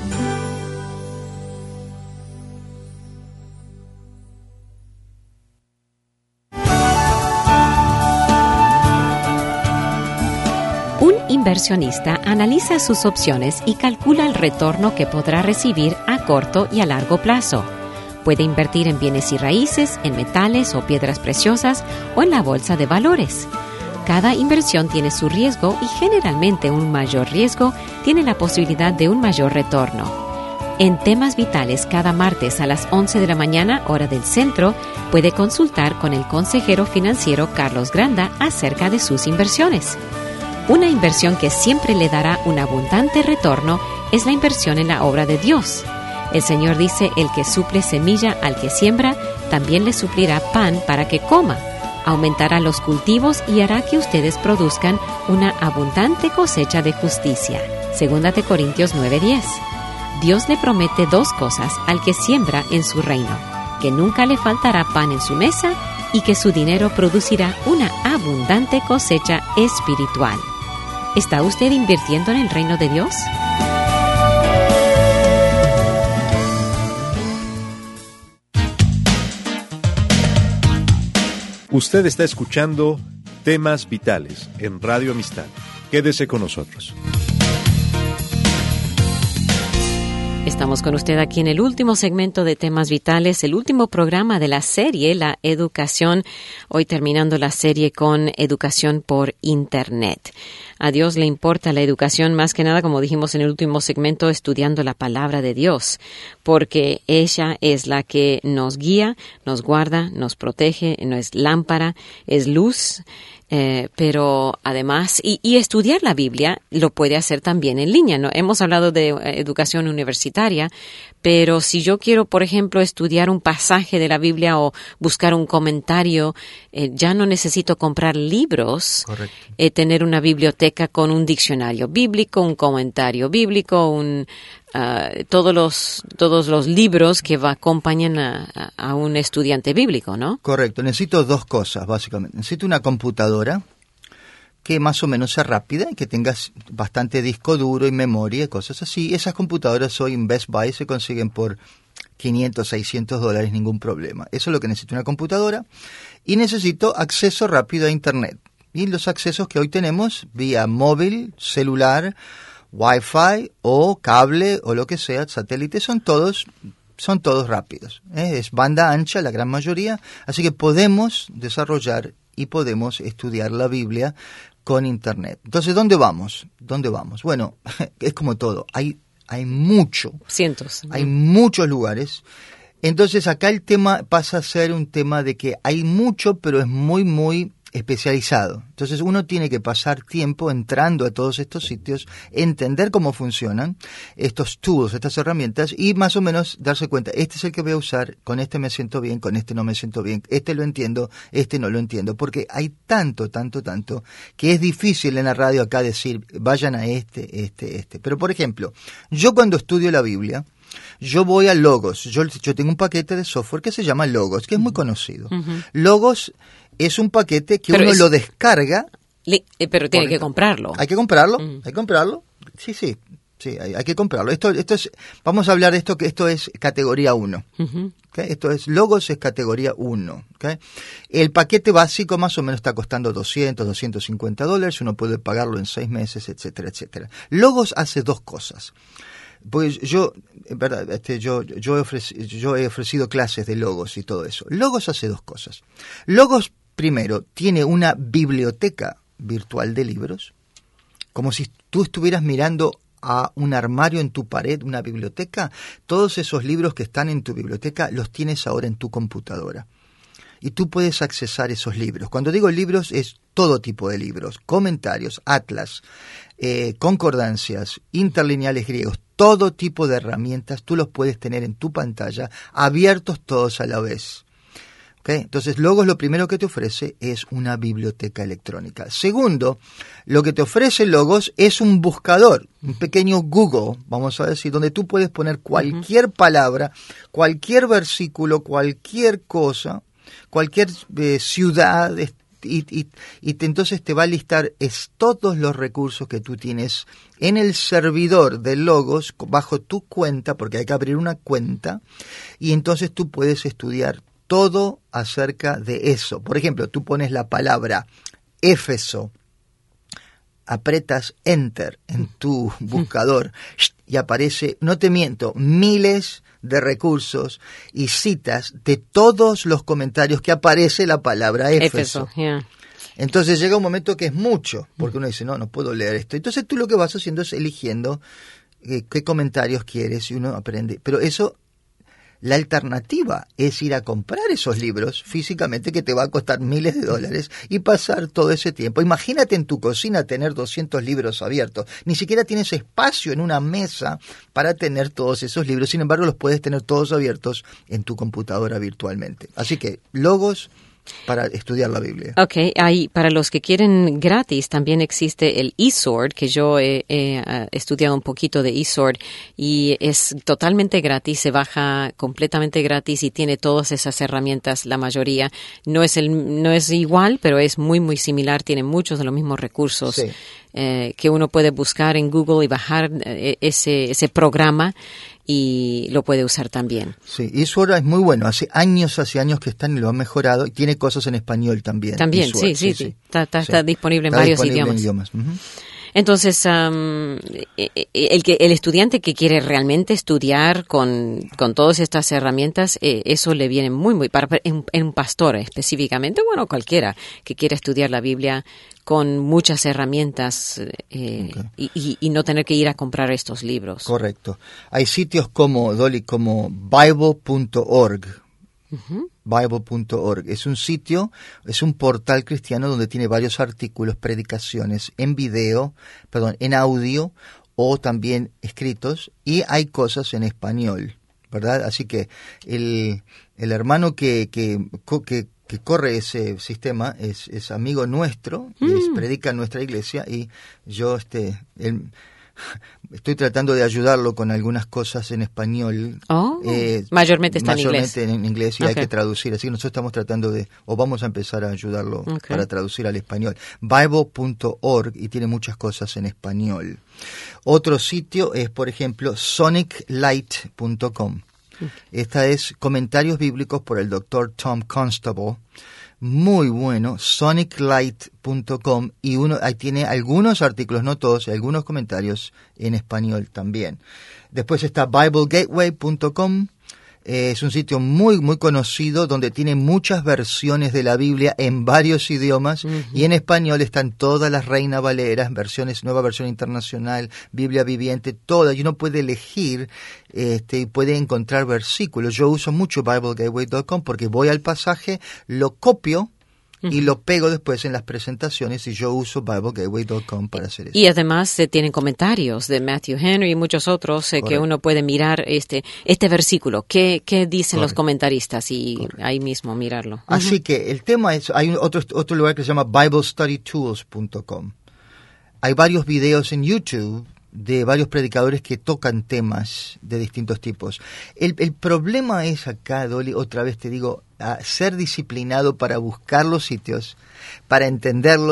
Inversionista analiza sus opciones y calcula el retorno que podrá recibir a corto y a largo plazo. Puede invertir en bienes y raíces, en metales o piedras preciosas o en la bolsa de valores. Cada inversión tiene su riesgo y generalmente un mayor riesgo tiene la posibilidad de un mayor retorno. En Temas Vitales, cada martes a las 11 de la mañana, hora del centro, puede consultar con el consejero financiero Carlos Granda acerca de sus inversiones. Una inversión que siempre le dará un abundante retorno es la inversión en la obra de Dios. El Señor dice, el que suple semilla al que siembra, también le suplirá pan para que coma. Aumentará los cultivos y hará que ustedes produzcan una abundante cosecha de justicia. 2 Corintios 9:10. Dios le promete dos cosas al que siembra en su reino: que nunca le faltará pan en su mesa y que su dinero producirá una abundante cosecha espiritual. ¿Está usted invirtiendo en el reino de Dios? Usted está escuchando Temas Vitales en Radio Amistad. Quédese con nosotros. Estamos con usted aquí en el último segmento de Temas Vitales, el último programa de la serie, la educación, hoy terminando la serie con educación por Internet. A Dios le importa la educación más que nada, como dijimos en el último segmento, estudiando la palabra de Dios, porque ella es la que nos guía, nos guarda, nos protege, no es lámpara, es luz. Pero además, y estudiar la Biblia lo puede hacer también en línea, ¿no? Hemos hablado de educación universitaria, pero si yo quiero, por ejemplo, estudiar un pasaje de la Biblia o buscar un comentario, ya no necesito comprar libros, tener una biblioteca con un diccionario bíblico, un comentario bíblico, todos los libros que acompañan a un estudiante bíblico, ¿no? Correcto. Necesito dos cosas, básicamente. Necesito una computadora que más o menos sea rápida y que tengas bastante disco duro y memoria y cosas así. Esas computadoras hoy en Best Buy se consiguen por $500, $600, ningún problema. Eso es lo que necesito, una computadora. Y necesito acceso rápido a Internet. Y los accesos que hoy tenemos vía móvil, celular, Wi-Fi o cable o lo que sea, satélite, son todos rápidos. Es banda ancha la gran mayoría, así que podemos desarrollar y podemos estudiar la Biblia con Internet. Entonces, ¿dónde vamos? Bueno, es como todo, hay mucho. Cientos. Hay muchos lugares. Entonces, acá el tema pasa a ser un tema de que hay mucho, pero es muy, muy especializado. Entonces uno tiene que pasar tiempo entrando a todos estos sitios, entender cómo funcionan estos tools, estas herramientas y más o menos darse cuenta, este es el que voy a usar, con este me siento bien, con este no me siento bien, este lo entiendo, este no lo entiendo, porque hay tanto, que es difícil en la radio acá decir, vayan a este. Pero por ejemplo, yo cuando estudio la Biblia, yo voy a Logos, yo tengo un paquete de software que se llama Logos, que es muy conocido. Logos es un paquete que uno lo descarga Pero tiene que comprarlo. Hay que comprarlo, hay que comprarlo. Sí, hay que comprarlo. Esto es, vamos a hablar de esto, que esto es categoría 1. ¿Okay? Esto es, Logos es categoría 1. ¿Okay? El paquete básico más o menos está costando $200, $250. Uno puede pagarlo en 6 meses, etcétera, etcétera. Logos hace 2 cosas. Pues yo he ofrecido clases de Logos y todo eso. Logos hace 2 cosas. Logos, primero, tiene una biblioteca virtual de libros, como si tú estuvieras mirando a un armario en tu pared, una biblioteca. Todos esos libros que están en tu biblioteca los tienes ahora en tu computadora. Y tú puedes accesar esos libros. Cuando digo libros, es todo tipo de libros, comentarios, atlas, concordancias, interlineales griegos, todo tipo de herramientas, tú los puedes tener en tu pantalla, abiertos todos a la vez. ¿Okay? Entonces, Logos lo primero que te ofrece es una biblioteca electrónica. Segundo, lo que te ofrece Logos es un buscador, un pequeño Google, vamos a decir, donde tú puedes poner cualquier palabra, cualquier versículo, cualquier cosa, cualquier ciudad, y entonces te va a listar todos los recursos que tú tienes en el servidor de Logos bajo tu cuenta, porque hay que abrir una cuenta, y entonces tú puedes estudiar todo acerca de eso. Por ejemplo, tú pones la palabra Éfeso, apretas Enter en tu buscador y aparece, no te miento, miles de recursos y citas de todos los comentarios que aparece la palabra Éfeso. Yeah. Entonces llega un momento que es mucho, porque uno dice, no puedo leer esto. Entonces tú lo que vas haciendo es eligiendo qué comentarios quieres y uno aprende. Pero eso, la alternativa es ir a comprar esos libros físicamente, que te va a costar miles de dólares, y pasar todo ese tiempo. Imagínate en tu cocina tener 200 libros abiertos. Ni siquiera tienes espacio en una mesa para tener todos esos libros. Sin embargo, los puedes tener todos abiertos en tu computadora virtualmente. Así que, Logos para estudiar la Biblia. Ok, ahí para los que quieren gratis también existe el eSword, que yo he estudiado un poquito de eSword y es totalmente gratis, se baja completamente gratis y tiene todas esas herramientas, la mayoría. No es igual, pero es muy, muy similar, tiene muchos de los mismos recursos. Sí. Que uno puede buscar en Google y bajar ese programa y lo puede usar también. Sí, eSword es muy bueno. Hace años que están y lo han mejorado, y tiene cosas en español también. También, eSword, sí. Está disponible en varios idiomas. Uh-huh. Entonces, el estudiante que quiere realmente estudiar con todas estas herramientas, eso le viene muy, para un pastor específicamente, bueno, cualquiera que quiera estudiar la Biblia con muchas herramientas y no tener que ir a comprar estos libros. Correcto. Hay sitios como Bible.org. Uh-huh. Bible.org es un sitio, es un portal cristiano donde tiene varios artículos, predicaciones en en audio o también escritos, y hay cosas en español, ¿verdad? Así que el hermano que corre ese sistema es amigo nuestro, predica en nuestra iglesia, y yo estoy tratando de ayudarlo con algunas cosas en español. Mayormente está en inglés y hay que traducir. Así que nosotros estamos tratando vamos a empezar a ayudarlo para traducir al español. Bible.org, y tiene muchas cosas en español. Otro sitio es, por ejemplo, soniclight.com. Esta es comentarios bíblicos por el Dr. Tom Constable. Muy bueno, soniclight.com, y ahí tiene algunos artículos, no todos, algunos comentarios en español también. Después está biblegateway.com, es un sitio muy, muy conocido donde tiene muchas versiones de la Biblia en varios idiomas, y en español están todas las Reina Valera, nueva versión internacional, Biblia viviente, toda, y uno puede elegir y puede encontrar versículos. Yo uso mucho biblegateway.com porque voy al pasaje, lo copio y lo pego después en las presentaciones, y yo uso biblegateway.com para hacer eso. Y además se tienen comentarios de Matthew Henry y muchos otros que uno puede mirar este versículo, qué dicen los comentaristas, y ahí mismo mirarlo. Así que el tema es, hay otro lugar que se llama BibleStudyTools.com. Hay varios videos en YouTube de varios predicadores que tocan temas de distintos tipos. El problema es acá, Dolly, otra vez te digo, ser disciplinado para buscar los sitios, para entenderlos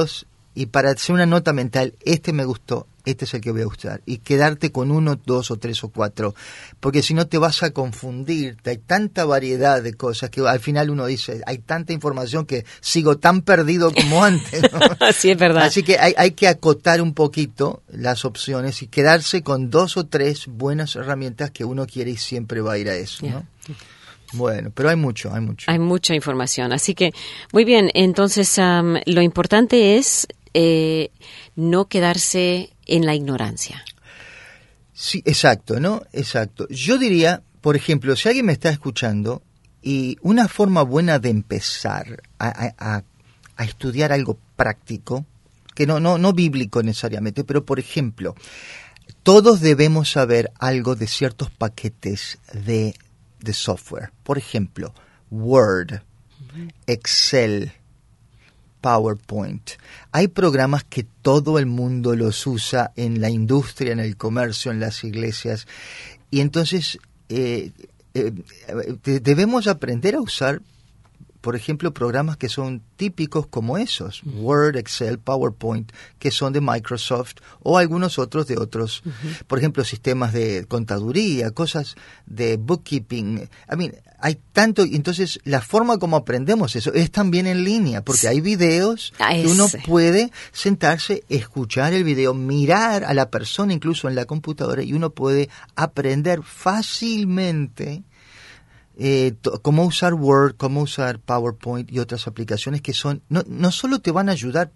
y para hacer una nota mental, este me gustó, este es el que voy a usar, y quedarte con 1, 2 o 3 o 4, porque si no te vas a confundir. Hay tanta variedad de cosas que al final uno dice, hay tanta información que sigo tan perdido como antes, ¿no? Así es verdad. Así que hay que acotar un poquito las opciones y quedarse con 2 o 3 buenas herramientas que uno quiere y siempre va a ir a eso, ¿no? Bueno, pero hay mucho. Hay mucha información, así que muy bien. Entonces, lo importante es no quedarse en la ignorancia. Sí, exacto, ¿no? Exacto. Yo diría, por ejemplo, si alguien me está escuchando y una forma buena de empezar a estudiar algo práctico, que no bíblico necesariamente, pero por ejemplo, todos debemos saber algo de ciertos paquetes de software. Por ejemplo, Word, Excel, PowerPoint. Hay programas que todo el mundo los usa en la industria, en el comercio, en las iglesias. Y entonces debemos aprender a usar, por ejemplo, programas que son típicos como esos, Word, Excel, PowerPoint, que son de Microsoft, o algunos otros de otros, por ejemplo, sistemas de contaduría, cosas de bookkeeping. Hay tanto, entonces la forma como aprendemos eso es también en línea, porque hay videos que uno puede sentarse, escuchar el video, mirar a la persona incluso en la computadora, y uno puede aprender fácilmente cómo usar Word, cómo usar PowerPoint y otras aplicaciones que son no solo te van a ayudar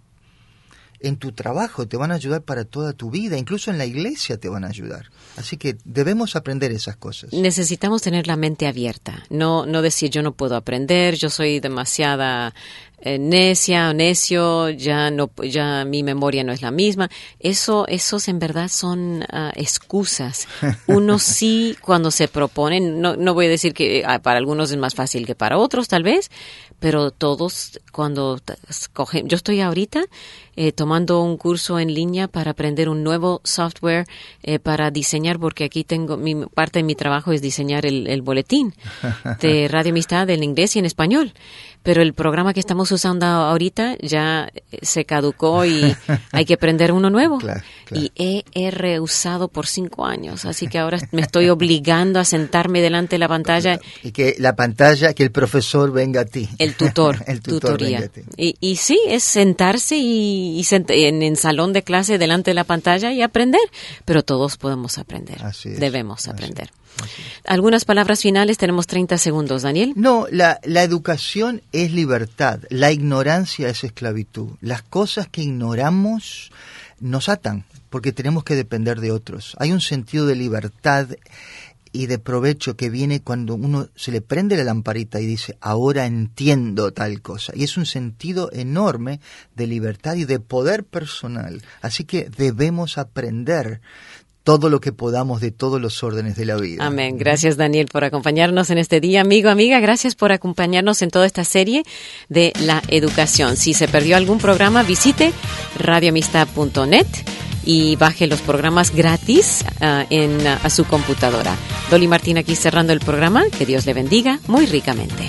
en tu trabajo, te van a ayudar para toda tu vida, incluso en la iglesia te van a ayudar. Así que debemos aprender esas cosas. Necesitamos tener la mente abierta, no decir yo no puedo aprender, yo soy demasiada necia o necio, ya mi memoria no es la misma. Esos en verdad son excusas. Uno sí, cuando se proponen, no voy a decir que para algunos es más fácil que para otros tal vez, pero todos cuando escogen, yo estoy ahorita tomando un curso en línea para aprender un nuevo software para diseñar, porque aquí tengo parte de mi trabajo es diseñar el boletín de Radio Amistad en inglés y en español. Pero el programa que estamos usando ahorita ya se caducó y hay que aprender uno nuevo. Claro. Y he reusado por 5 años, así que ahora me estoy obligando a sentarme delante de la pantalla. Y que el profesor venga a ti. El tutor, tutoría. Venga a ti. Y sí, es sentarse y en salón de clase delante de la pantalla y aprender. Pero todos podemos aprender. Así es. Debemos aprender. ¿Algunas palabras finales? Tenemos 30 segundos, Daniel. No, la educación es libertad, la ignorancia es esclavitud. Las cosas que ignoramos nos atan, porque tenemos que depender de otros. Hay un sentido de libertad y de provecho que viene cuando uno se le prende la lamparita y dice, ahora entiendo tal cosa. Y es un sentido enorme de libertad y de poder personal. Así que debemos aprender todo lo que podamos de todos los órdenes de la vida. Amén. Gracias, Daniel, por acompañarnos en este día. Amigo, amiga, gracias por acompañarnos en toda esta serie de la educación. Si se perdió algún programa, visite radioamistad.net y baje los programas gratis a su computadora. Dolly Martín aquí cerrando el programa. Que Dios le bendiga muy ricamente.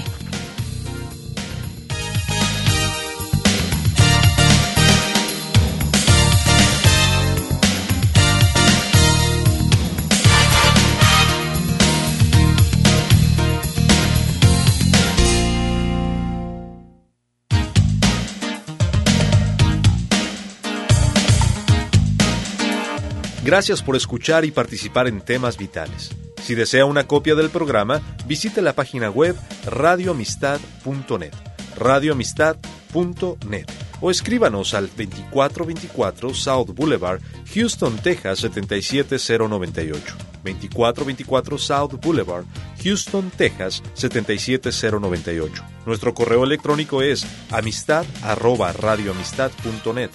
Gracias por escuchar y participar en Temas Vitales. Si desea una copia del programa, visite la página web radioamistad.net, radioamistad.net, o escríbanos al 2424 South Boulevard, Houston, Texas 77098. 2424 South Boulevard, Houston, Texas 77098. Nuestro correo electrónico es amistad@radioamistad.net,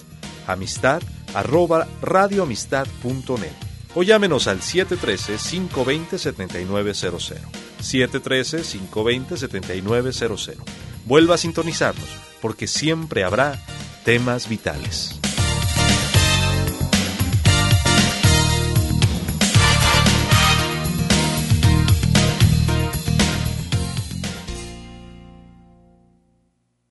amistad@radioamistad.net, o llámenos al 713-520-7900, 713-520-7900. Vuelva a sintonizarnos, porque siempre habrá temas vitales.